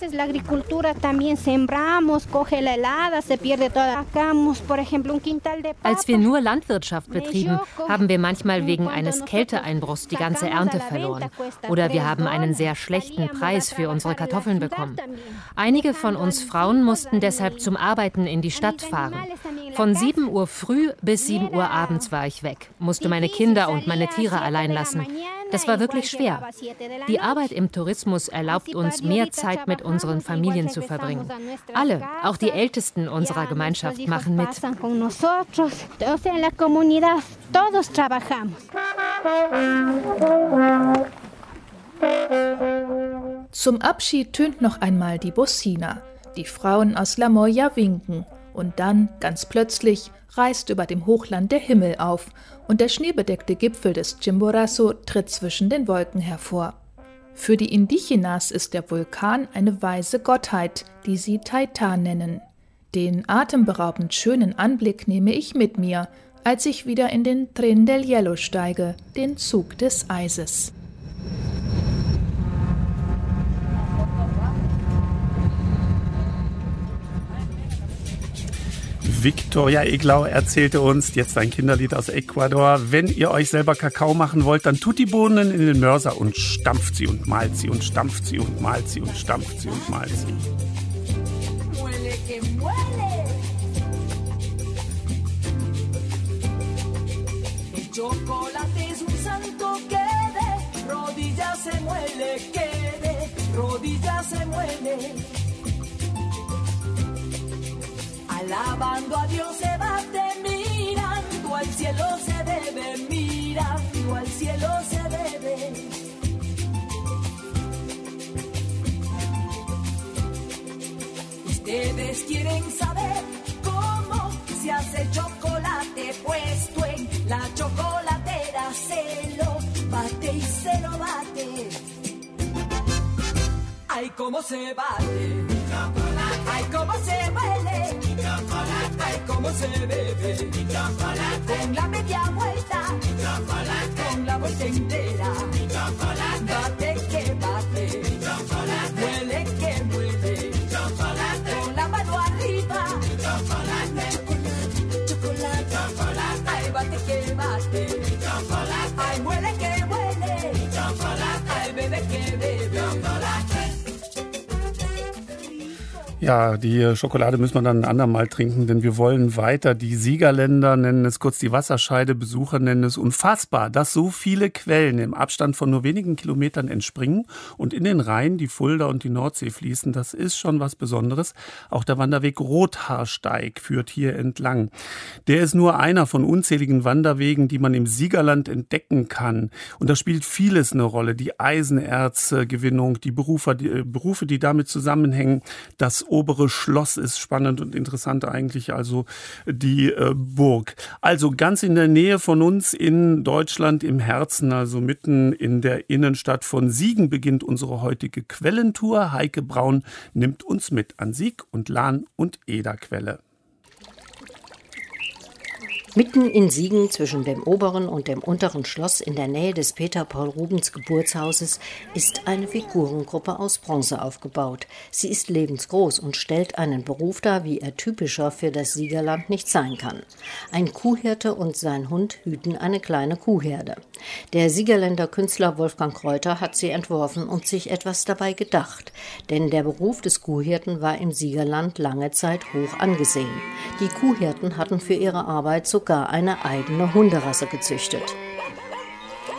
Als wir nur Landwirtschaft betrieben, haben wir manchmal wegen eines Kälteeinbruchs die ganze Ernte verloren. Oder wir haben einen sehr schlechten Preis für unsere Kartoffeln bekommen. Einige von uns Frauen mussten deshalb zum Arbeiten in die Stadt fahren. Von 7 Uhr früh bis 7 Uhr abends war ich weg, musste meine Kinder und meine Tiere allein lassen. Das war wirklich schwer. Die Arbeit im Tourismus erlaubt uns, mehr Zeit mit unseren Familien zu verbringen. Alle, auch die Ältesten unserer Gemeinschaft, machen mit. Zum Abschied tönt noch einmal die Bocina. Die Frauen aus La Moya winken. Und dann, ganz plötzlich, reißt über dem Hochland der Himmel auf und der schneebedeckte Gipfel des Chimborazo tritt zwischen den Wolken hervor. Für die Indigenas ist der Vulkan eine weise Gottheit, die sie Taita nennen. Den atemberaubend schönen Anblick nehme ich mit mir, als ich wieder in den Tren del Hielo steige, den Zug des Eises. Victoria Eglau erzählte uns, jetzt ein Kinderlied aus Ecuador, wenn ihr euch selber Kakao machen wollt, dann tut die Bohnen in den Mörser und stampft sie und malt sie und stampft sie und malt sie und stampft sie und malt sie. Alabando a Dios se bate, mirando al cielo se debe, mirando al cielo se debe. Ustedes quieren saber cómo se hace chocolate, puesto en la chocolatera se lo bate y se lo bate. Ay, cómo se bate, chocolate. Ay, cómo se huele, chocolate. Ay, cómo se bebe, chocolate. Con la media vuelta, chocolate. Con la vuelta entera, chocolate. Bate que bate, chocolate. Huele que muele, chocolate. Con la mano arriba, chocolate. Chocolate, chocolate, chocolate. Ay, bate que bate, chocolate. Ay, huele que muele, chocolate. Ay, bebe que bebe, chocolate. Ja, die Schokolade müssen wir dann ein andermal trinken, denn wir wollen weiter. Die Siegerländer nennen es kurz die Wasserscheide, Besucher nennen es unfassbar, dass so viele Quellen im Abstand von nur wenigen Kilometern entspringen und in den Rhein, die Fulda und die Nordsee fließen. Das ist schon was Besonderes. Auch der Wanderweg Rothaarsteig führt hier entlang. Der ist nur einer von unzähligen Wanderwegen, die man im Siegerland entdecken kann. Und da spielt vieles eine Rolle. Die Eisenerzgewinnung, die Berufe, die damit zusammenhängen. Das obere Schloss ist spannend und interessant eigentlich, also die Burg. Also ganz in der Nähe von uns in Deutschland, im Herzen, also mitten in der Innenstadt von Siegen beginnt unsere heutige Quellentour. Heike Braun nimmt uns mit an Sieg und Lahn und Ederquelle. Mitten in Siegen zwischen dem oberen und dem unteren Schloss in der Nähe des Peter Paul Rubens Geburtshauses ist eine Figurengruppe aus Bronze aufgebaut. Sie ist lebensgroß und stellt einen Beruf dar, wie er typischer für das Siegerland nicht sein kann. Ein Kuhhirte und sein Hund hüten eine kleine Kuhherde. Der Siegerländer Künstler Wolfgang Kräuter hat sie entworfen und sich etwas dabei gedacht. Denn der Beruf des Kuhhirten war im Siegerland lange Zeit hoch angesehen. Die Kuhhirten hatten für ihre Arbeit sogar eine eigene Hunderasse gezüchtet.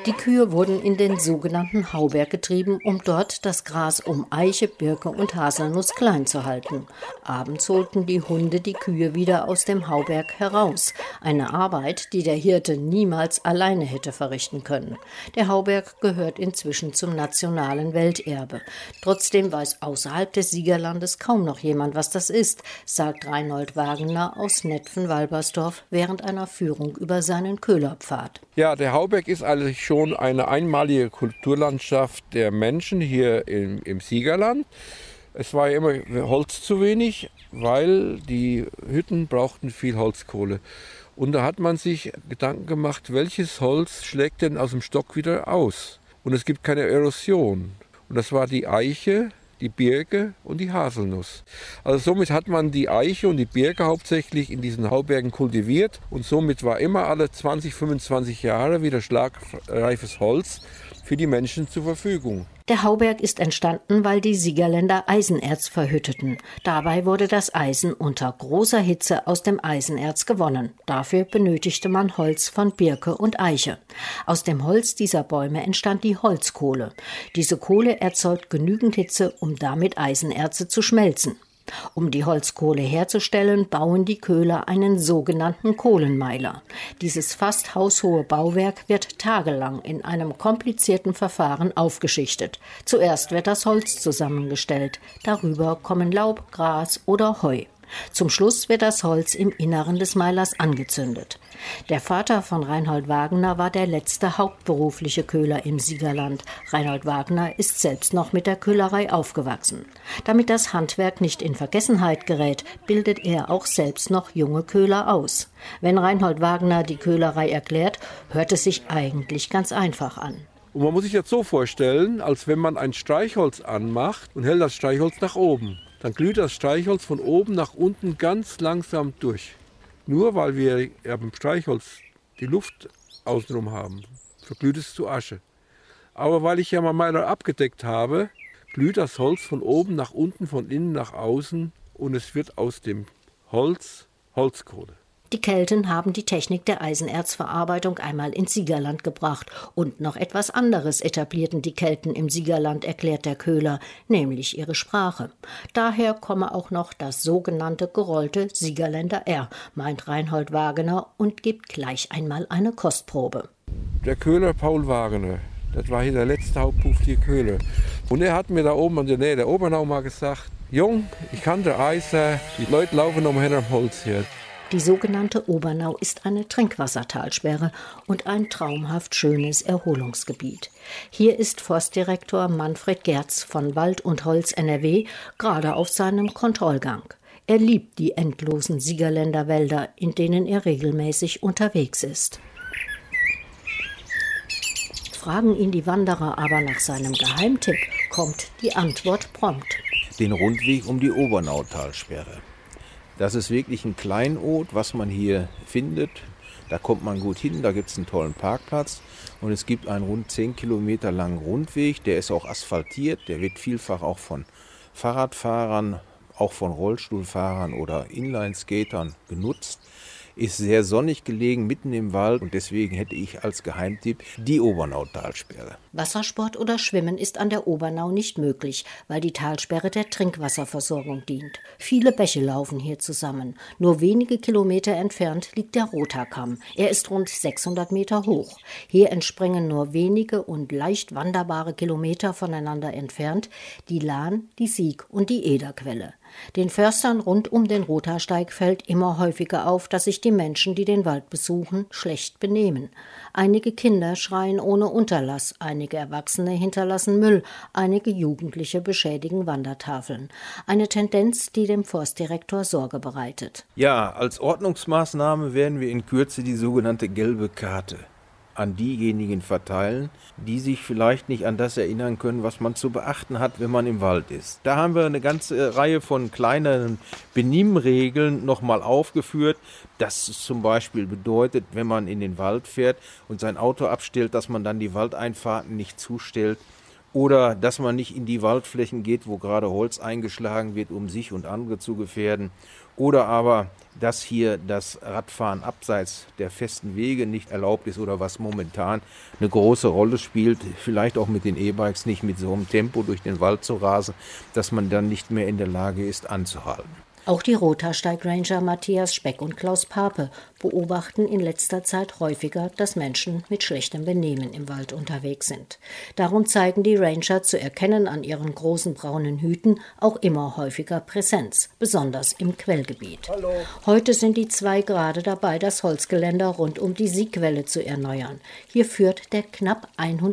Die Kühe wurden in den sogenannten Hauberg getrieben, um dort das Gras um Eiche, Birke und Haselnuss klein zu halten. Abends holten die Hunde die Kühe wieder aus dem Hauberg heraus. Eine Arbeit, die der Hirte niemals alleine hätte verrichten können. Der Hauberg gehört inzwischen zum nationalen Welterbe. Trotzdem weiß außerhalb des Siegerlandes kaum noch jemand, was das ist, sagt Reinhold Wagener aus Netphen-Walbersdorf während einer Führung über seinen Köhlerpfad. Ja, der Hauberg ist eigentlich schon eine einmalige Kulturlandschaft der Menschen hier im Siegerland. Es war ja immer Holz zu wenig, weil die Hütten brauchten viel Holzkohle. Und da hat man sich Gedanken gemacht, welches Holz schlägt denn aus dem Stock wieder aus? Und es gibt keine Erosion. Und das war die Eiche, die Birke und die Haselnuss. Also somit hat man die Eiche und die Birke hauptsächlich in diesen Haubergen kultiviert und somit war immer alle 20, 25 Jahre wieder schlagreifes Holz für die Menschen zur Verfügung. Der Hauberg ist entstanden, weil die Siegerländer Eisenerz verhütteten. Dabei wurde das Eisen unter großer Hitze aus dem Eisenerz gewonnen. Dafür benötigte man Holz von Birke und Eiche. Aus dem Holz dieser Bäume entstand die Holzkohle. Diese Kohle erzeugt genügend Hitze, um damit Eisenerze zu schmelzen. Um die Holzkohle herzustellen, bauen die Köhler einen sogenannten Kohlenmeiler. Dieses fast haushohe Bauwerk wird tagelang in einem komplizierten Verfahren aufgeschichtet. Zuerst wird das Holz zusammengestellt. Darüber kommen Laub, Gras oder Heu. Zum Schluss wird das Holz im Inneren des Meilers angezündet. Der Vater von Reinhold Wagener war der letzte hauptberufliche Köhler im Siegerland. Reinhold Wagener ist selbst noch mit der Köhlerei aufgewachsen. Damit das Handwerk nicht in Vergessenheit gerät, bildet er auch selbst noch junge Köhler aus. Wenn Reinhold Wagener die Köhlerei erklärt, hört es sich eigentlich ganz einfach an. Und man muss sich jetzt so vorstellen, als wenn man ein Streichholz anmacht und hält das Streichholz nach oben. Dann glüht das Streichholz von oben nach unten ganz langsam durch. Nur weil wir beim Streichholz die Luft außenrum haben, verglüht es zu Asche. Aber weil ich ja meinen Meiler abgedeckt habe, glüht das Holz von oben nach unten, von innen nach außen und es wird aus dem Holz Holzkohle. Die Kelten haben die Technik der Eisenerzverarbeitung einmal ins Siegerland gebracht. Und noch etwas anderes etablierten die Kelten im Siegerland, erklärt der Köhler, nämlich ihre Sprache. Daher komme auch noch das sogenannte gerollte Siegerländer R, meint Reinhold Wagener und gibt gleich einmal eine Kostprobe. Der Köhler Paul Wagener, das war hier der letzte hauptberufliche Köhler. Und er hat mir da oben an der Nähe der Obernau mal gesagt, Jung, ich kann der Eiser, die Leute laufen umher am Holz hier. Die sogenannte Obernau ist eine Trinkwassertalsperre und ein traumhaft schönes Erholungsgebiet. Hier ist Forstdirektor Manfred Gerz von Wald und Holz NRW gerade auf seinem Kontrollgang. Er liebt die endlosen Siegerländer Wälder, in denen er regelmäßig unterwegs ist. Fragen ihn die Wanderer aber nach seinem Geheimtipp, kommt die Antwort prompt. Den Rundweg um die Obernautalsperre. Das ist wirklich ein Kleinod, was man hier findet. Da kommt man gut hin, da gibt es einen tollen Parkplatz. Und es gibt einen rund 10 Kilometer langen Rundweg, der ist auch asphaltiert. Der wird vielfach auch von Fahrradfahrern, auch von Rollstuhlfahrern oder Inlineskatern genutzt. Ist sehr sonnig gelegen, mitten im Wald und deswegen hätte ich als Geheimtipp die Obernautalsperre. Wassersport oder Schwimmen ist an der Obernau nicht möglich, weil die Talsperre der Trinkwasserversorgung dient. Viele Bäche laufen hier zusammen. Nur wenige Kilometer entfernt liegt der Rothaarkamm. Er ist rund 600 Meter hoch. Hier entspringen nur wenige und leicht wanderbare Kilometer voneinander entfernt die Lahn, die Sieg und die Ederquelle. Den Förstern rund um den Rothaarsteig fällt immer häufiger auf, dass sich die Menschen, die den Wald besuchen, schlecht benehmen. Einige Kinder schreien ohne Unterlass, einige Erwachsene hinterlassen Müll, einige Jugendliche beschädigen Wandertafeln. Eine Tendenz, die dem Forstdirektor Sorge bereitet. Ja, als Ordnungsmaßnahme werden wir in Kürze die sogenannte gelbe Karte an diejenigen verteilen, die sich vielleicht nicht an das erinnern können, was man zu beachten hat, wenn man im Wald ist. Da haben wir eine ganze Reihe von kleinen Benimmregeln nochmal aufgeführt. Das zum Beispiel bedeutet, wenn man in den Wald fährt und sein Auto abstellt, dass man dann die Waldeinfahrten nicht zustellt Oder dass man nicht in die Waldflächen geht, wo gerade Holz eingeschlagen wird, um sich und andere zu gefährden. Oder aber, dass hier das Radfahren abseits der festen Wege nicht erlaubt ist oder was momentan eine große Rolle spielt, vielleicht auch mit den E-Bikes nicht mit so einem Tempo durch den Wald zu rasen, dass man dann nicht mehr in der Lage ist, anzuhalten. Auch die Rothaarsteig-Ranger Matthias Speck und Klaus Pape beobachten in letzter Zeit häufiger, dass Menschen mit schlechtem Benehmen im Wald unterwegs sind. Darum zeigen die Ranger zu erkennen an ihren großen braunen Hüten auch immer häufiger Präsenz, besonders im Quellgebiet. Hallo. Heute sind die zwei gerade dabei, das Holzgeländer rund um die Siegquelle zu erneuern. Hier führt der knapp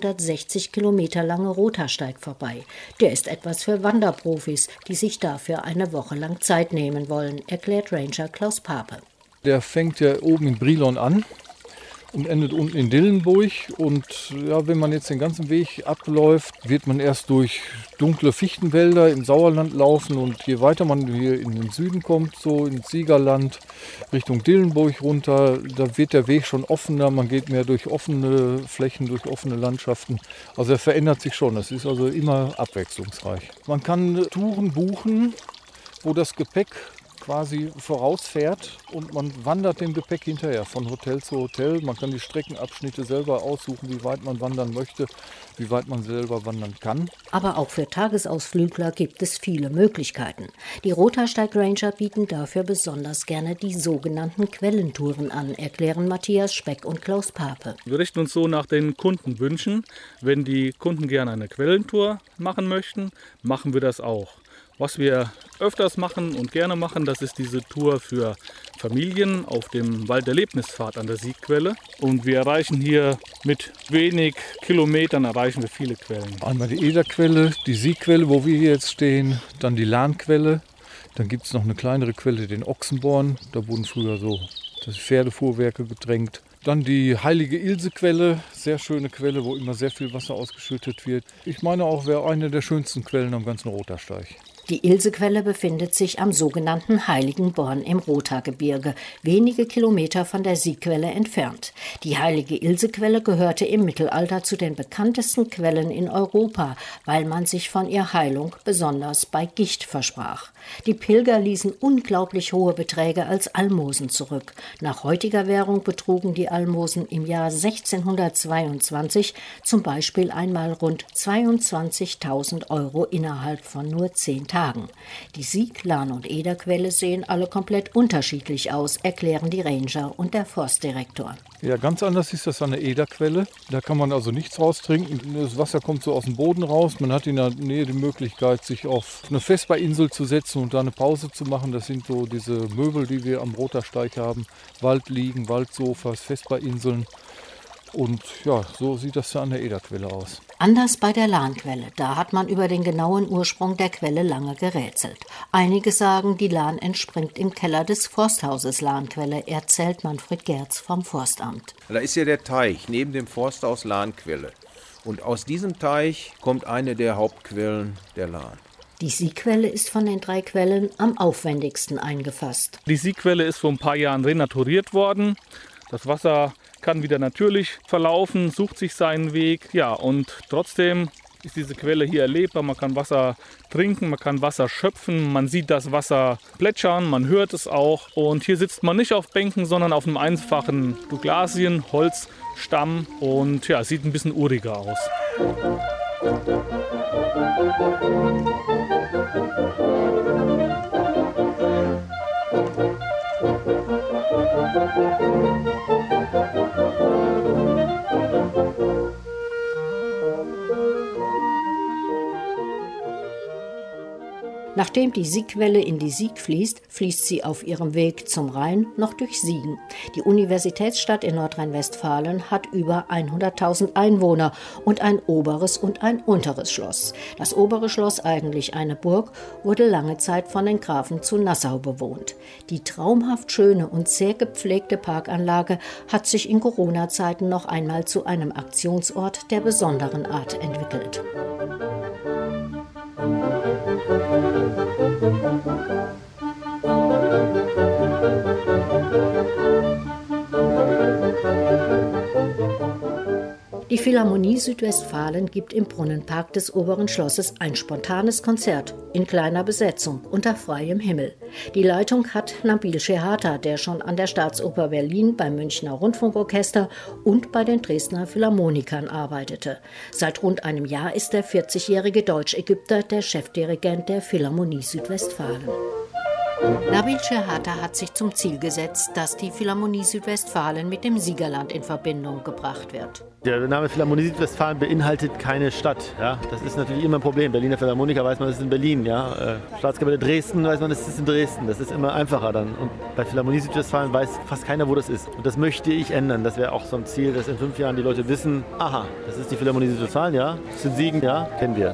160 Kilometer lange Rothaarsteig vorbei. Der ist etwas für Wanderprofis, die sich dafür eine Woche lang Zeit nehmen wollen, erklärt Ranger Klaus Pape. Der fängt ja oben in Brilon an und endet unten in Dillenburg. Und ja, wenn man jetzt den ganzen Weg abläuft, wird man erst durch dunkle Fichtenwälder im Sauerland laufen. Und je weiter man hier in den Süden kommt, so ins Siegerland, Richtung Dillenburg runter, da wird der Weg schon offener. Man geht mehr durch offene Flächen, durch offene Landschaften. Also er verändert sich schon. Es ist also immer abwechslungsreich. Man kann Touren buchen, wo das Gepäck quasi vorausfährt und man wandert dem Gepäck hinterher von Hotel zu Hotel. Man kann die Streckenabschnitte selber aussuchen, wie weit man wandern möchte, wie weit man selber wandern kann. Aber auch für Tagesausflügler gibt es viele Möglichkeiten. Die Rothaarsteig-Ranger bieten dafür besonders gerne die sogenannten Quellentouren an, erklären Matthias Speck und Klaus Pape. Wir richten uns so nach den Kundenwünschen. Wenn die Kunden gerne eine Quellentour machen möchten, machen wir das auch. Was wir öfters machen und gerne machen, das ist diese Tour für Familien auf dem Walderlebnispfad an der Siegquelle. Und wir erreichen hier mit wenig Kilometern erreichen wir viele Quellen. Einmal die Ederquelle, die Siegquelle, wo wir hier jetzt stehen, dann die Lahnquelle. Dann gibt es noch eine kleinere Quelle, den Ochsenborn. Da wurden früher so das Pferdefuhrwerke getränkt. Dann die Heilige Ilsequelle, sehr schöne Quelle, wo immer sehr viel Wasser ausgeschüttet wird. Ich meine auch, wäre eine der schönsten Quellen am ganzen Rothaarsteig. Die Ilsequelle befindet sich am sogenannten Heiligen Born im Rothaargebirge, wenige Kilometer von der Siegquelle entfernt. Die Heilige Ilsequelle gehörte im Mittelalter zu den bekanntesten Quellen in Europa, weil man sich von ihrer Heilung besonders bei Gicht versprach. Die Pilger ließen unglaublich hohe Beträge als Almosen zurück. Nach heutiger Währung betrugen die Almosen im Jahr 1622 zum Beispiel einmal rund 22.000 € innerhalb von nur 10 Tagen. Die Sieg-, Lahn- und Ederquelle sehen alle komplett unterschiedlich aus, erklären die Ranger und der Forstdirektor. Ja, ganz anders ist das an der Ederquelle. Da kann man also nichts raustrinken. Das Wasser kommt so aus dem Boden raus. Man hat in der Nähe die Möglichkeit, sich auf eine Vespa-Insel zu setzen und da eine Pause zu machen. Das sind so diese Möbel, die wir am Rothaarsteig haben. Waldliegen, Waldsofas, Vespa-Inseln. Und ja, so sieht das da an der Ederquelle aus. Anders bei der Lahnquelle. Da hat man über den genauen Ursprung der Quelle lange gerätselt. Einige sagen, die Lahn entspringt im Keller des Forsthauses Lahnquelle, erzählt Manfred Gerz vom Forstamt. Da ist ja der Teich neben dem Forsthaus Lahnquelle. Und aus diesem Teich kommt eine der Hauptquellen der Lahn. Die Siegquelle ist von den 3 Quellen am aufwendigsten eingefasst. Die Siegquelle ist vor ein paar Jahren renaturiert worden. Das Wasser kann wieder natürlich verlaufen, sucht sich seinen Weg. Ja, und trotzdem ist diese Quelle hier erlebbar. Man kann Wasser trinken, man kann Wasser schöpfen, man sieht das Wasser plätschern, man hört es auch. Und hier sitzt man nicht auf Bänken, sondern auf einem einfachen Douglasien, Holzstamm. Und ja, sieht ein bisschen uriger aus. Nachdem die Siegquelle in die Sieg fließt, fließt sie auf ihrem Weg zum Rhein noch durch Siegen. Die Universitätsstadt in Nordrhein-Westfalen hat über 100.000 Einwohner und ein oberes und ein unteres Schloss. Das obere Schloss, eigentlich eine Burg, wurde lange Zeit von den Grafen zu Nassau bewohnt. Die traumhaft schöne und sehr gepflegte Parkanlage hat sich in Corona-Zeiten noch einmal zu einem Aktionsort der besonderen Art entwickelt. Die Philharmonie Südwestfalen gibt im Brunnenpark des Oberen Schlosses ein spontanes Konzert in kleiner Besetzung unter freiem Himmel. Die Leitung hat Nabil Shehata, der schon an der Staatsoper Berlin, beim Münchner Rundfunkorchester und bei den Dresdner Philharmonikern arbeitete. Seit rund einem Jahr ist der 40-jährige Deutsch-Ägypter der Chefdirigent der Philharmonie Südwestfalen. Nabil Shehata hat sich zum Ziel gesetzt, dass die Philharmonie Südwestfalen mit dem Siegerland in Verbindung gebracht wird. Der Name Philharmonie Südwestfalen beinhaltet keine Stadt. Ja? Das ist natürlich immer ein Problem. Berliner Philharmoniker weiß man, das ist in Berlin. Ja? Staatskapelle Dresden weiß man, das ist in Dresden. Das ist immer einfacher dann. Und bei Philharmonie Südwestfalen weiß fast keiner, wo das ist. Und das möchte ich ändern. Das wäre auch so ein Ziel, dass in 5 Jahren die Leute wissen, aha, das ist die Philharmonie Südwestfalen, ja, das ist in Siegen, ja, kennen wir.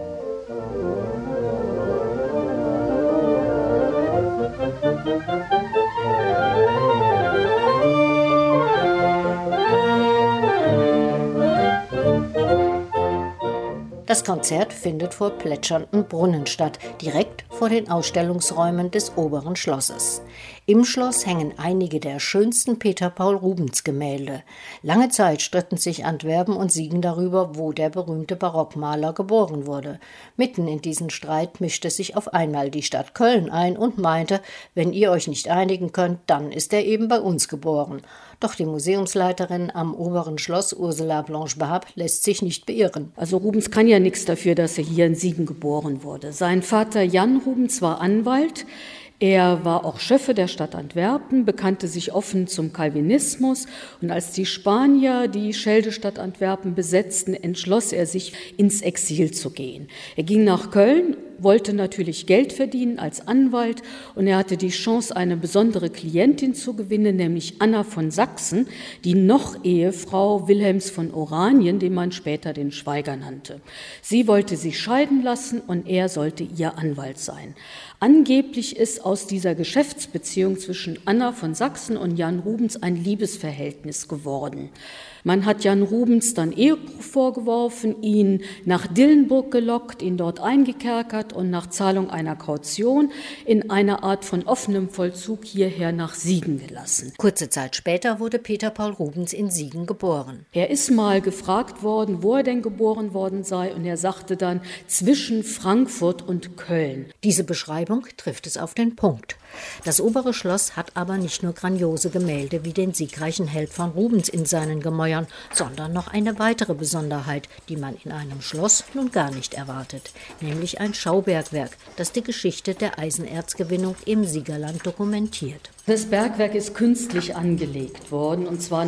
Das Konzert findet vor plätschernden Brunnen statt, direkt vor den Ausstellungsräumen des Oberen Schlosses. Im Schloss hängen einige der schönsten Peter Paul Rubens Gemälde. Lange Zeit stritten sich Antwerpen und Siegen darüber, wo der berühmte Barockmaler geboren wurde. Mitten in diesen Streit mischte sich auf einmal die Stadt Köln ein und meinte, wenn ihr euch nicht einigen könnt, dann ist er eben bei uns geboren. Doch die Museumsleiterin am Oberen Schloss, Ursula Blanche-Bahab, lässt sich nicht beirren. Also Rubens kann ja nichts dafür, dass er hier in Siegen geboren wurde. Sein Vater Jan Rubens war Anwalt. Er war auch Schöffe der Stadt Antwerpen, bekannte sich offen zum Calvinismus und als die Spanier die Scheldestadt Antwerpen besetzten, entschloss er sich, ins Exil zu gehen. Er ging nach Köln, wollte natürlich Geld verdienen als Anwalt und er hatte die Chance, eine besondere Klientin zu gewinnen, nämlich Anna von Sachsen, die noch Ehefrau Wilhelms von Oranien, den man später den Schweiger nannte. Sie wollte sich scheiden lassen und er sollte ihr Anwalt sein. Angeblich ist aus dieser Geschäftsbeziehung zwischen Anna von Sachsen und Jan Rubens ein Liebesverhältnis geworden. Man hat Jan Rubens dann Ehebruch vorgeworfen, ihn nach Dillenburg gelockt, ihn dort eingekerkert und nach Zahlung einer Kaution in einer Art von offenem Vollzug hierher nach Siegen gelassen. Kurze Zeit später wurde Peter Paul Rubens in Siegen geboren. Er ist mal gefragt worden, wo er denn geboren worden sei, und er sagte dann zwischen Frankfurt und Köln. Diese Beschreibung trifft es auf den Punkt. Das Obere Schloss hat aber nicht nur grandiose Gemälde wie den siegreichen Held von Rubens in seinen Gemäuern, sondern noch eine weitere Besonderheit, die man in einem Schloss nun gar nicht erwartet, nämlich ein Schaubergwerk, das die Geschichte der Eisenerzgewinnung im Siegerland dokumentiert. Das Bergwerk ist künstlich angelegt worden, und zwar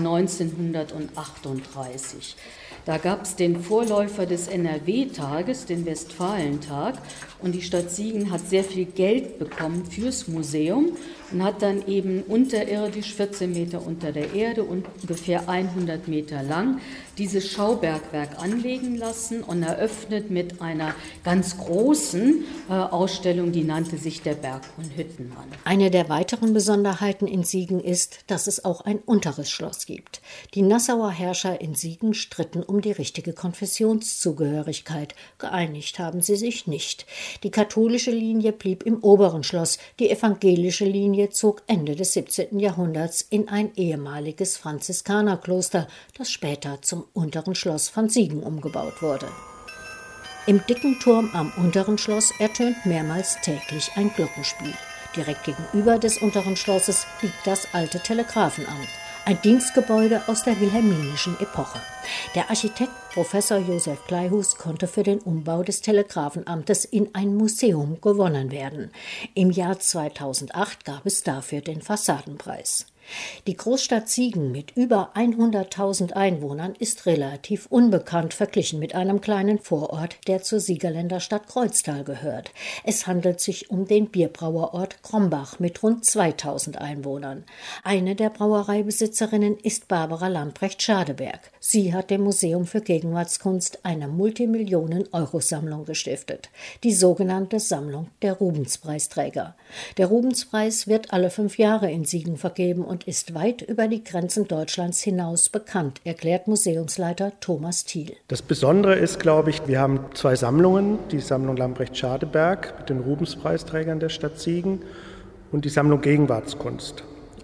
1938. Da gab es den Vorläufer des NRW-Tages, den Westfalentag, und die Stadt Siegen hat sehr viel Geld bekommen fürs Museum und hat dann eben unterirdisch 14 Meter unter der Erde und ungefähr 100 Meter lang dieses Schaubergwerk anlegen lassen und eröffnet mit einer ganz großen Ausstellung, die nannte sich der Berg von Hüttenmann. Eine der weiteren Besonderheiten in Siegen ist, dass es auch ein unteres Schloss gibt. Die Nassauer Herrscher in Siegen stritten um die richtige Konfessionszugehörigkeit. Geeinigt haben sie sich nicht. Die katholische Linie blieb im Oberen Schloss, die evangelische Linie zog Ende des 17. Jahrhunderts in ein ehemaliges Franziskanerkloster, das später zum Unteren Schloss von Siegen umgebaut wurde. Im dicken Turm am Unteren Schloss ertönt mehrmals täglich ein Glockenspiel. Direkt gegenüber des Unteren Schlosses liegt das alte Telegrafenamt, ein Dienstgebäude aus der wilhelminischen Epoche. Der Architekt Professor Josef Kleihus konnte für den Umbau des Telegrafenamtes in ein Museum gewonnen werden. Im Jahr 2008 gab es dafür den Fassadenpreis. Die Großstadt Siegen mit über 100.000 Einwohnern ist relativ unbekannt verglichen mit einem kleinen Vorort, der zur Siegerländer Stadt Kreuztal gehört. Es handelt sich um den Bierbrauerort Krombach mit rund 2.000 Einwohnern. Eine der Brauereibesitzerinnen ist Barbara Lamprecht-Schadeberg. Sie hat dem Museum für Gegenwartskunst eine Multimillionen-Euro-Sammlung gestiftet, die sogenannte Sammlung der Rubenspreisträger. Der Rubenspreis wird alle 5 Jahre in Siegen vergeben und ist weit über die Grenzen Deutschlands hinaus bekannt, erklärt Museumsleiter Thomas Thiel. Das Besondere ist, glaube ich, wir haben 2 Sammlungen, die Sammlung Lamprecht-Schadeberg mit den Rubenspreisträgern der Stadt Siegen und die Sammlung Gegenwartskunst.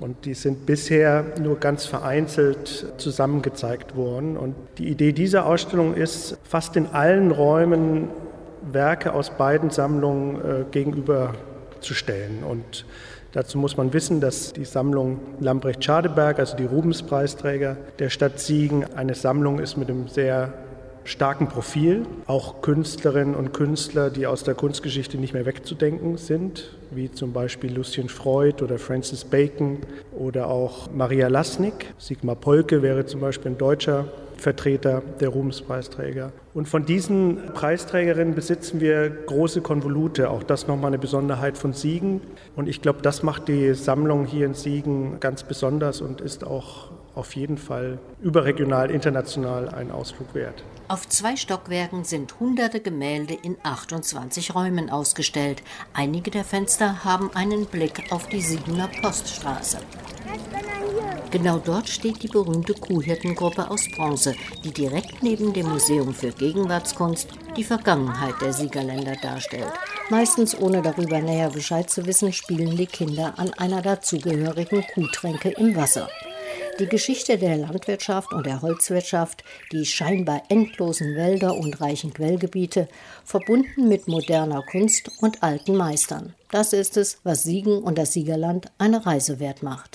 Und die sind bisher nur ganz vereinzelt zusammen gezeigt worden. Und die Idee dieser Ausstellung ist, fast in allen Räumen Werke aus beiden Sammlungen gegenüberzustellen. Und dazu muss man wissen, dass die Sammlung Lambrecht-Schadeberg, also die Rubens-Preisträger der Stadt Siegen, eine Sammlung ist mit einem sehr starken Profil. Auch Künstlerinnen und Künstler, die aus der Kunstgeschichte nicht mehr wegzudenken sind, wie zum Beispiel Lucien Freud oder Francis Bacon oder auch Maria Lasnik. Sigmar Polke wäre zum Beispiel ein deutscher Vertreter der Rubens-Preisträger. Und von diesen Preisträgerinnen besitzen wir große Konvolute, auch das nochmal eine Besonderheit von Siegen. Und ich glaube, das macht die Sammlung hier in Siegen ganz besonders und ist auch auf jeden Fall überregional, international ein Ausflug wert. Auf 2 Stockwerken sind hunderte Gemälde in 28 Räumen ausgestellt. Einige der Fenster haben einen Blick auf die Siegener Poststraße. Genau dort steht die berühmte Kuhhirtengruppe aus Bronze, die direkt neben dem Museum für Gegenwartskunst die Vergangenheit der Siegerländer darstellt. Meistens ohne darüber näher Bescheid zu wissen, spielen die Kinder an einer dazugehörigen Kuhtränke im Wasser. Die Geschichte der Landwirtschaft und der Holzwirtschaft, die scheinbar endlosen Wälder und reichen Quellgebiete, verbunden mit moderner Kunst und alten Meistern. Das ist es, was Siegen und das Siegerland eine Reise wert macht.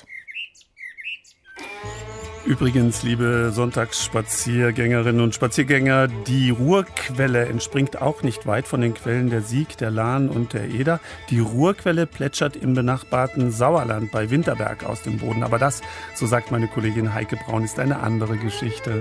Übrigens, liebe Sonntagsspaziergängerinnen und Spaziergänger, die Ruhrquelle entspringt auch nicht weit von den Quellen der Sieg, der Lahn und der Eder. Die Ruhrquelle plätschert im benachbarten Sauerland bei Winterberg aus dem Boden. Aber das, so sagt meine Kollegin Heike Braun, ist eine andere Geschichte.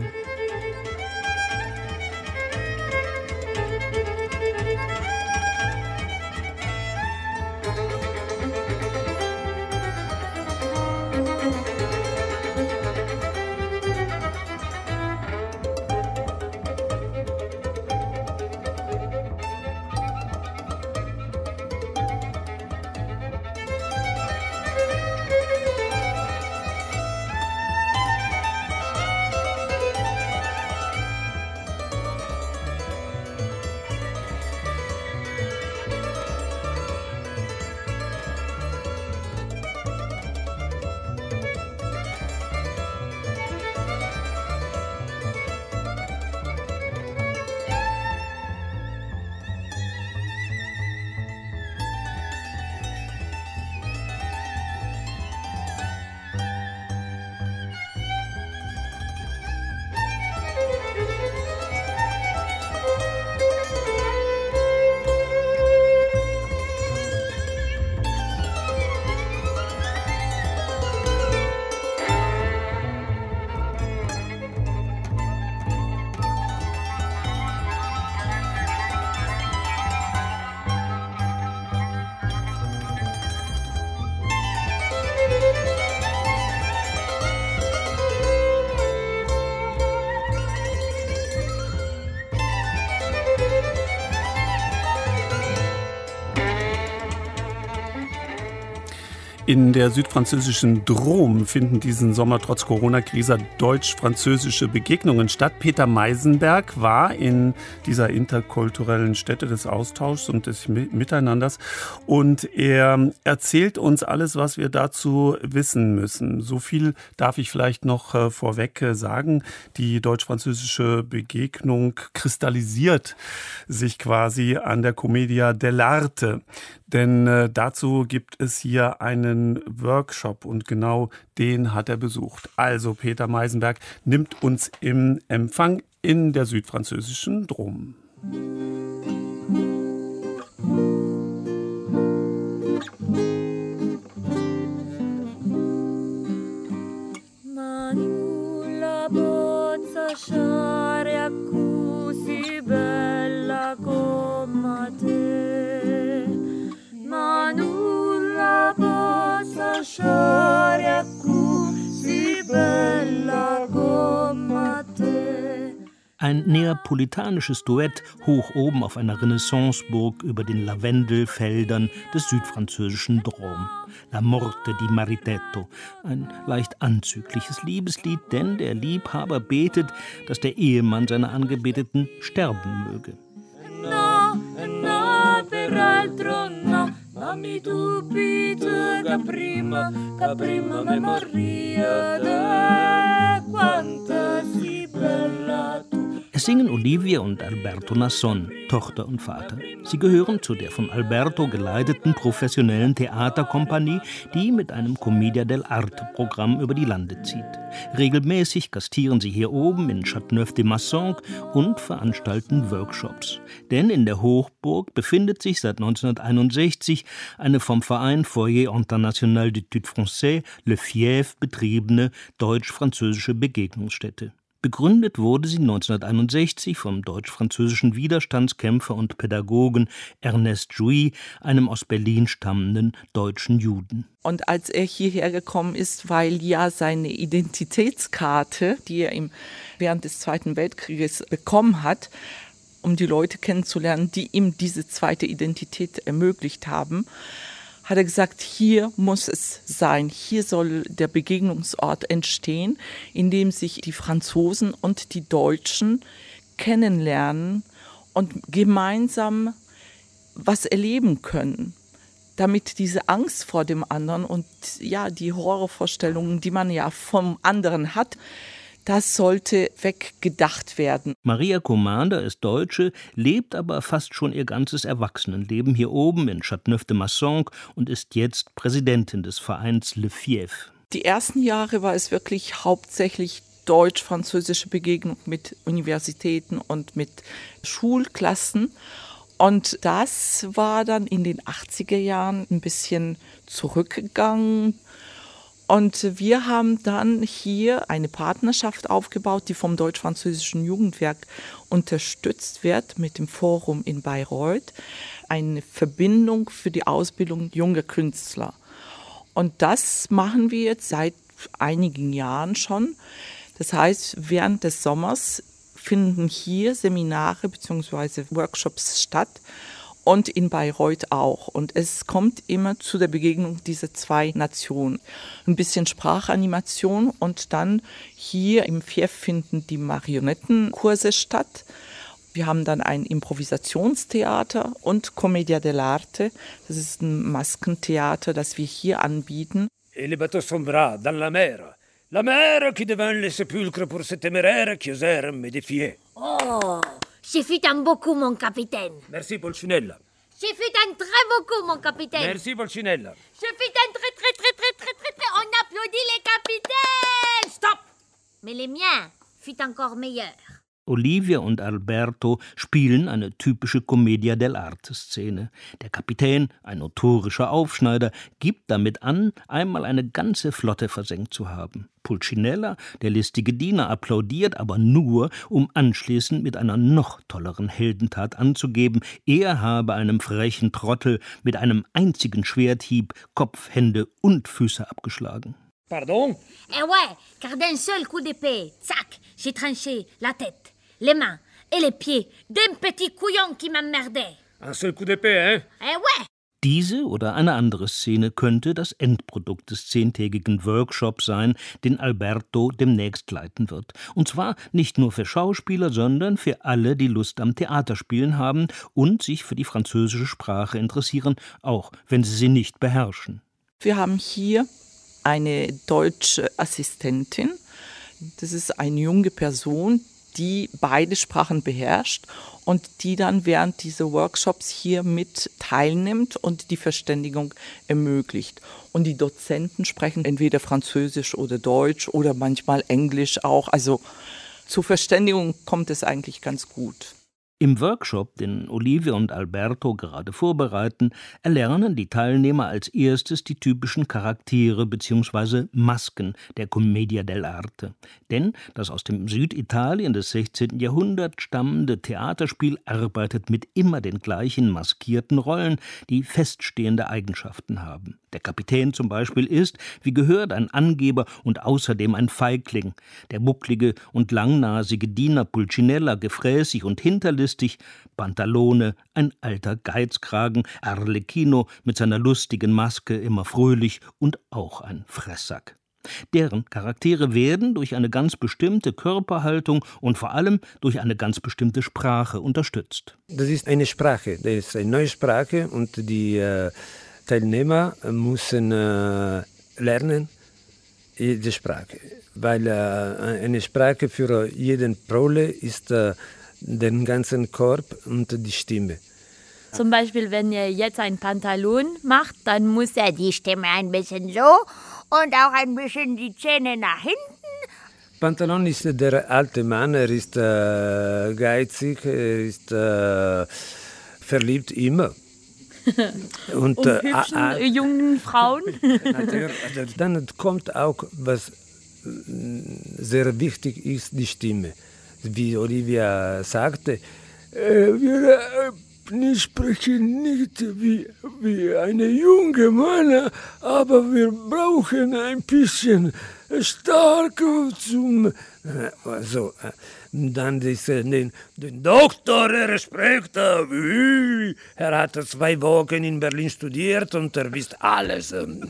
In der südfranzösischen Drôme finden diesen Sommer trotz Corona-Krise deutsch-französische Begegnungen statt. Peter Meisenberg war in dieser interkulturellen Stätte des Austauschs und des Miteinanders und er erzählt uns alles, was wir dazu wissen müssen. So viel darf ich vielleicht noch vorweg sagen. Die deutsch-französische Begegnung kristallisiert sich quasi an der Commedia dell'arte. Denn dazu gibt es hier einen Workshop und genau den hat er besucht. Also Peter Meisenberg nimmt uns im Empfang in der südfranzösischen Drôme. Ein neapolitanisches Duett hoch oben auf einer Renaissanceburg über den Lavendelfeldern des südfranzösischen Drôme. La Morte di Maritetto, ein leicht anzügliches Liebeslied, denn der Liebhaber betet, dass der Ehemann seiner Angebeteten sterben möge. Dammi tu Peter che prima me morria de quanta si bella tu. Es singen Olivia und Alberto Nasson, Tochter und Vater. Sie gehören zu der von Alberto geleiteten professionellen Theaterkompanie, die mit einem Commedia dell'arte-Programm über die Lande zieht. Regelmäßig gastieren sie hier oben in Châteauneuf-de-Maçon und veranstalten Workshops. Denn in der Hochburg befindet sich seit 1961 eine vom Verein Foyer International d'Études Français, Le Fief, betriebene deutsch-französische Begegnungsstätte. Begründet wurde sie 1961 vom deutsch-französischen Widerstandskämpfer und Pädagogen Ernest Jouy, einem aus Berlin stammenden deutschen Juden. Und als er hierher gekommen ist, weil ja seine Identitätskarte, die er während des Zweiten Weltkrieges bekommen hat, um die Leute kennenzulernen, die ihm diese zweite Identität ermöglicht haben, hat er gesagt, hier muss es sein, hier soll der Begegnungsort entstehen, in dem sich die Franzosen und die Deutschen kennenlernen und gemeinsam was erleben können, damit diese Angst vor dem anderen und ja, die Horrorvorstellungen, die man ja vom anderen hat, das sollte weggedacht werden. Maria Commander ist Deutsche, lebt aber fast schon ihr ganzes Erwachsenenleben hier oben in Châteauneuf-de-Maçon und ist jetzt Präsidentin des Vereins Le Fief. Die ersten Jahre war es wirklich hauptsächlich deutsch-französische Begegnung mit Universitäten und mit Schulklassen. Und das war dann in den 80er Jahren ein bisschen zurückgegangen. Und wir haben dann hier eine Partnerschaft aufgebaut, die vom Deutsch-Französischen Jugendwerk unterstützt wird mit dem Forum in Bayreuth. Eine Verbindung für die Ausbildung junger Künstler. Und das machen wir jetzt seit einigen Jahren schon. Das heißt, während des Sommers finden hier Seminare bzw. Workshops statt. Und in Bayreuth auch. Und es kommt immer zu der Begegnung dieser zwei Nationen. Ein bisschen Sprachanimation und dann hier im Fief finden die Marionettenkurse statt. Wir haben dann ein Improvisationstheater und Commedia dell'arte. Das ist ein Maskentheater, das wir hier anbieten. Et les bateaux sombrent dans la mer. La mer qui devint le sépulcre pour ces téméraires qui osèrent me défier. Oh! Je t'aime beaucoup, mon capitaine. Merci, Polchinella. Je t'aime très beaucoup, mon capitaine. Merci, Polchinella. Je t'aime très. On applaudit les capitaines. Stop. Mais les miens fut encore meilleurs. Olivia und Alberto spielen eine typische Commedia dell'arte-Szene. Der Kapitän, ein notorischer Aufschneider, gibt damit an, einmal eine ganze Flotte versenkt zu haben. Pulcinella, der listige Diener, applaudiert, aber nur, um anschließend mit einer noch tolleren Heldentat anzugeben, er habe einem frechen Trottel mit einem einzigen Schwerthieb Kopf, Hände und Füße abgeschlagen. Pardon? Eh ouais, car d'un seul coup d'épée, zac, j'ai tranché la tête, les mains et les pieds d'un petit couillon qui m'emmerdait. Un seul coup d'épée, hein? Eh ouais! Diese oder eine andere Szene könnte das Endprodukt des 10-tägigen Workshops sein, den Alberto demnächst leiten wird. Und zwar nicht nur für Schauspieler, sondern für alle, die Lust am Theaterspielen haben und sich für die französische Sprache interessieren, auch wenn sie sie nicht beherrschen. Wir haben hier eine deutsche Assistentin. Das ist eine junge Person, die beide Sprachen beherrscht und die dann während dieser Workshops hier mit teilnimmt und die Verständigung ermöglicht. Und die Dozenten sprechen entweder Französisch oder Deutsch oder manchmal Englisch auch. Also zur Verständigung kommt es eigentlich ganz gut. Im Workshop, den Olivia und Alberto gerade vorbereiten, erlernen die Teilnehmer als erstes die typischen Charaktere bzw. Masken der Commedia dell'arte. Denn das aus dem Süditalien des 16. Jahrhunderts stammende Theaterspiel arbeitet mit immer den gleichen maskierten Rollen, die feststehende Eigenschaften haben. Der Kapitän zum Beispiel ist, wie gehört, ein Angeber und außerdem ein Feigling. Der bucklige und langnasige Diener Pulcinella gefräßig und hinterlistig, Pantalone, ein alter Geizkragen, Arlecchino mit seiner lustigen Maske immer fröhlich und auch ein Fresssack. Deren Charaktere werden durch eine ganz bestimmte Körperhaltung und vor allem durch eine ganz bestimmte Sprache unterstützt. Das ist eine Sprache, das ist eine neue Sprache und die Teilnehmer müssen lernen jede Sprache, weil eine Sprache für jeden Prole ist den ganzen Korb und die Stimme. Zum Beispiel, wenn er jetzt ein Pantalon macht, dann muss er die Stimme ein bisschen so und auch ein bisschen die Zähne nach hinten. Pantalon ist der alte Mann, er ist geizig, er ist verliebt immer. Und hübschen jungen Frauen. Dann kommt auch, was sehr wichtig ist, die Stimme. Wie Olivia sagte, wir sprechen nicht wie eine junge Mann, aber wir brauchen ein bisschen stark zum... Also, dann den Doktor, er spricht, er hat 2 Wochen in Berlin studiert und er weiß alles.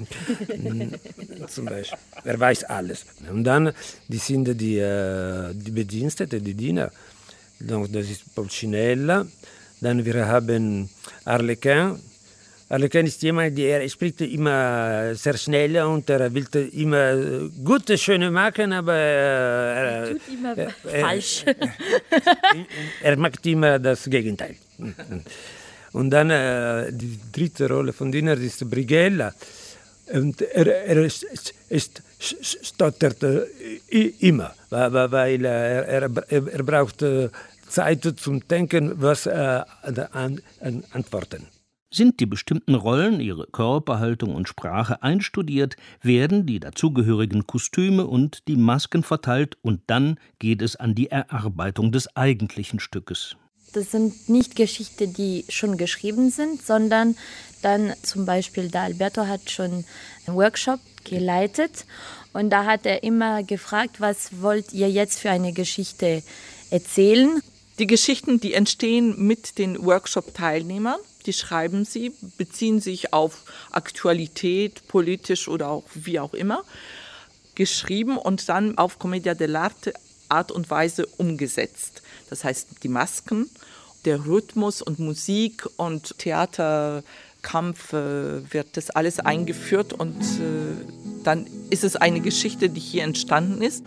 Zum Beispiel, er weiß alles. Und dann, die sind die Bediensteten, die Diener. Das ist Pulcinella. Dann wir haben Arlequin. Arlequin ist jemand, der spricht immer sehr schnell und er will immer gute, schöne machen, aber er tut immer falsch. Er macht immer das Gegenteil. Und dann die dritte Rolle von Diener ist Brighella. Und er stottert immer, weil er braucht Zeit zum Denken, was antworten. Sind die bestimmten Rollen, ihre Körperhaltung und Sprache einstudiert, werden die dazugehörigen Kostüme und die Masken verteilt und dann geht es an die Erarbeitung des eigentlichen Stückes. Das sind nicht Geschichten, die schon geschrieben sind, sondern dann zum Beispiel der Alberto hat schon einen Workshop geleitet und da hat er immer gefragt, was wollt ihr jetzt für eine Geschichte erzählen? Die Geschichten, die entstehen mit den Workshop-Teilnehmern. Die schreiben sie, beziehen sich auf Aktualität, politisch oder auch wie auch immer, geschrieben und dann auf Commedia dell'arte Art und Weise umgesetzt. Das heißt, die Masken, der Rhythmus und Musik und Theaterkampf wird das alles eingeführt und dann ist es eine Geschichte, die hier entstanden ist.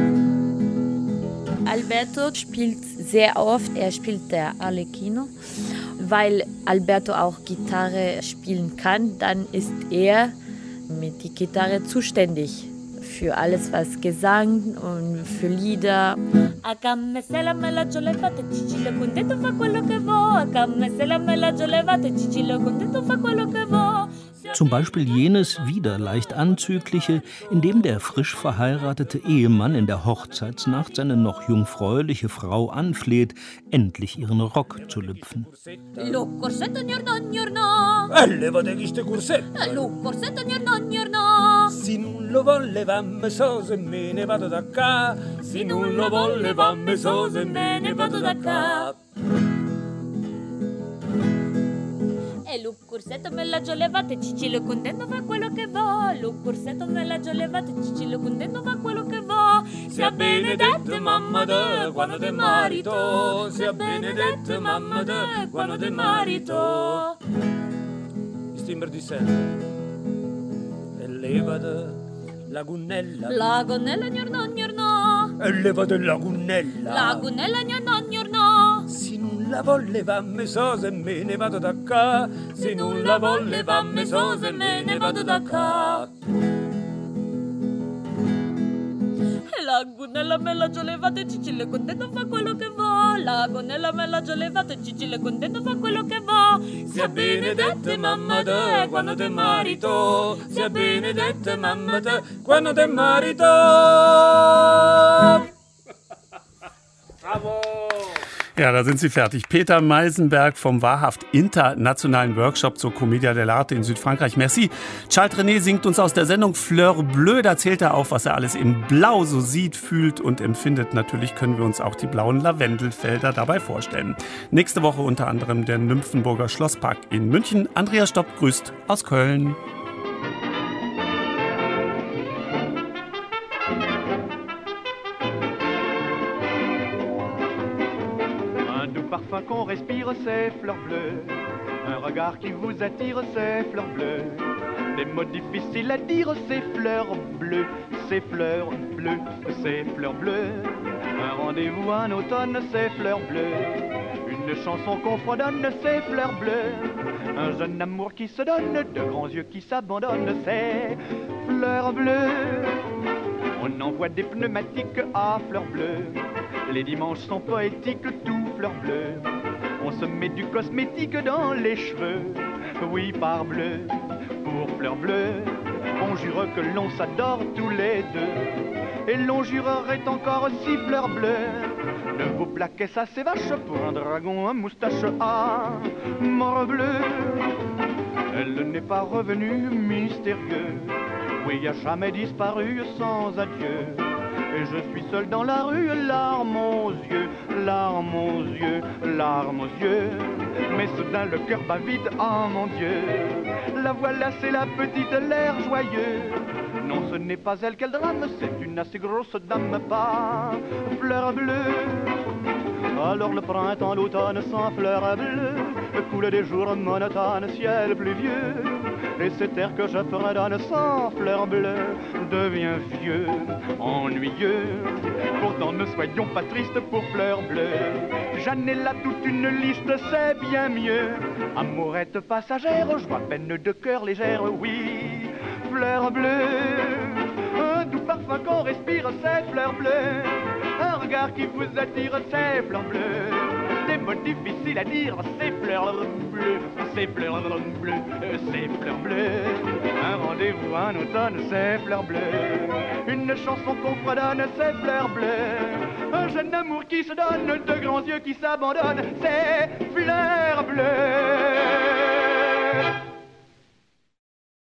Alberto spielt sehr oft, er spielt der Arlecchino. Weil Alberto auch Gitarre spielen kann, dann ist er mit der Gitarre zuständig für alles, was Gesang und für Lieder. Zum Beispiel jenes wieder leicht anzügliche, in dem der frisch verheiratete Ehemann in der Hochzeitsnacht seine noch jungfräuliche Frau anfleht, endlich ihren Rock zu lüpfen. Lo corsetto gnorno gnorno. Levate queste corsette. Lo corsetto gnorno gnorno. Se non lo volevamo so se me ne vado da qua. Se non lo volevamo so se me ne vado da qua. E lo corsetto me la giolevate, Cicillo contento fa quello che va. Lo corsetto me la giolevate, Cicillo contento fa quello che va. Sia benedetta mamma da quando te marito. Sia benedetta mamma da quando te marito. Stimmer di sé. E levate lagunella. Lagunella gnorno gnorno. E levate lagunella. Lagunella gnorno gnorno. Se non la volevamo so se me ne vado da qua. Se non la volevamo so se me ne vado da qua. Lagunella me la giolevate, Cicillo contento fa quello che va. Lagunella me la giolevate, Cicillo contento fa quello che va. Sia benedetta mamma te quando te marito. Sia benedetta mamma te quando te marito. Bravo! Ja, da sind Sie fertig. Peter Meisenberg vom wahrhaft internationalen Workshop zur Commedia dell'arte in Südfrankreich. Merci. Charles Trenet singt uns aus der Sendung Fleur Bleue. Da zählt er auf, was er alles in Blau so sieht, fühlt und empfindet. Natürlich können wir uns auch die blauen Lavendelfelder dabei vorstellen. Nächste Woche unter anderem der Nymphenburger Schlosspark in München. Andrea Stopp grüßt aus Köln. Parfum qu'on respire, c'est fleurs bleues. Un regard qui vous attire, ces fleurs bleues. Des mots difficiles à dire, ces fleurs bleues, ces fleurs bleues, ces fleurs bleues. Un rendez-vous en automne, ces fleurs bleues. Une chanson qu'on fredonne, ces fleurs bleues. Un jeune amour qui se donne, de grands yeux qui s'abandonnent, ces fleurs bleues. On envoie des pneumatiques à fleurs bleues. Les dimanches sont poétiques, tout fleurs bleues. On se met du cosmétique dans les cheveux, oui parbleu, pour fleurs bleues. On jure que l'on s'adore tous les deux, et l'on jurerait encore si fleurs bleues ne vous plaquez ça c'est vache pour un dragon, un moustache à morbleu. Elle n'est pas revenue mystérieux, oui a jamais disparu sans adieu. Et je suis seul dans la rue, larmes aux yeux, larmes aux yeux, larmes aux yeux. Mais soudain le cœur bat vite, oh mon Dieu. La voilà, c'est la petite, l'air joyeux. Non, ce n'est pas elle qu'elle drame, c'est une assez grosse dame, pas fleur bleue. Alors le printemps, l'automne sans fleurs bleues coule des jours monotones, ciel pluvieux. Et cet air que je fredonne sans fleurs bleues devient vieux, ennuyeux. Pourtant ne soyons pas tristes pour fleurs bleues. J'en ai là toute une liste, c'est bien mieux. Amourette passagère, joie peine de cœur légère, oui, fleurs bleues. Un doux parfum qu'on respire, c'est fleurs bleues. Un regard qui vous attire, c'est fleurs bleues. Des mots difficiles à dire, c'est fleurs bleues, c'est fleurs bleues, c'est fleurs bleues. Un rendez-vous en automne, c'est fleurs bleues. Une chanson qu'on fredonne, c'est fleurs bleues. Un jeune amour qui se donne, de grands yeux qui s'abandonnent, c'est fleurs bleues.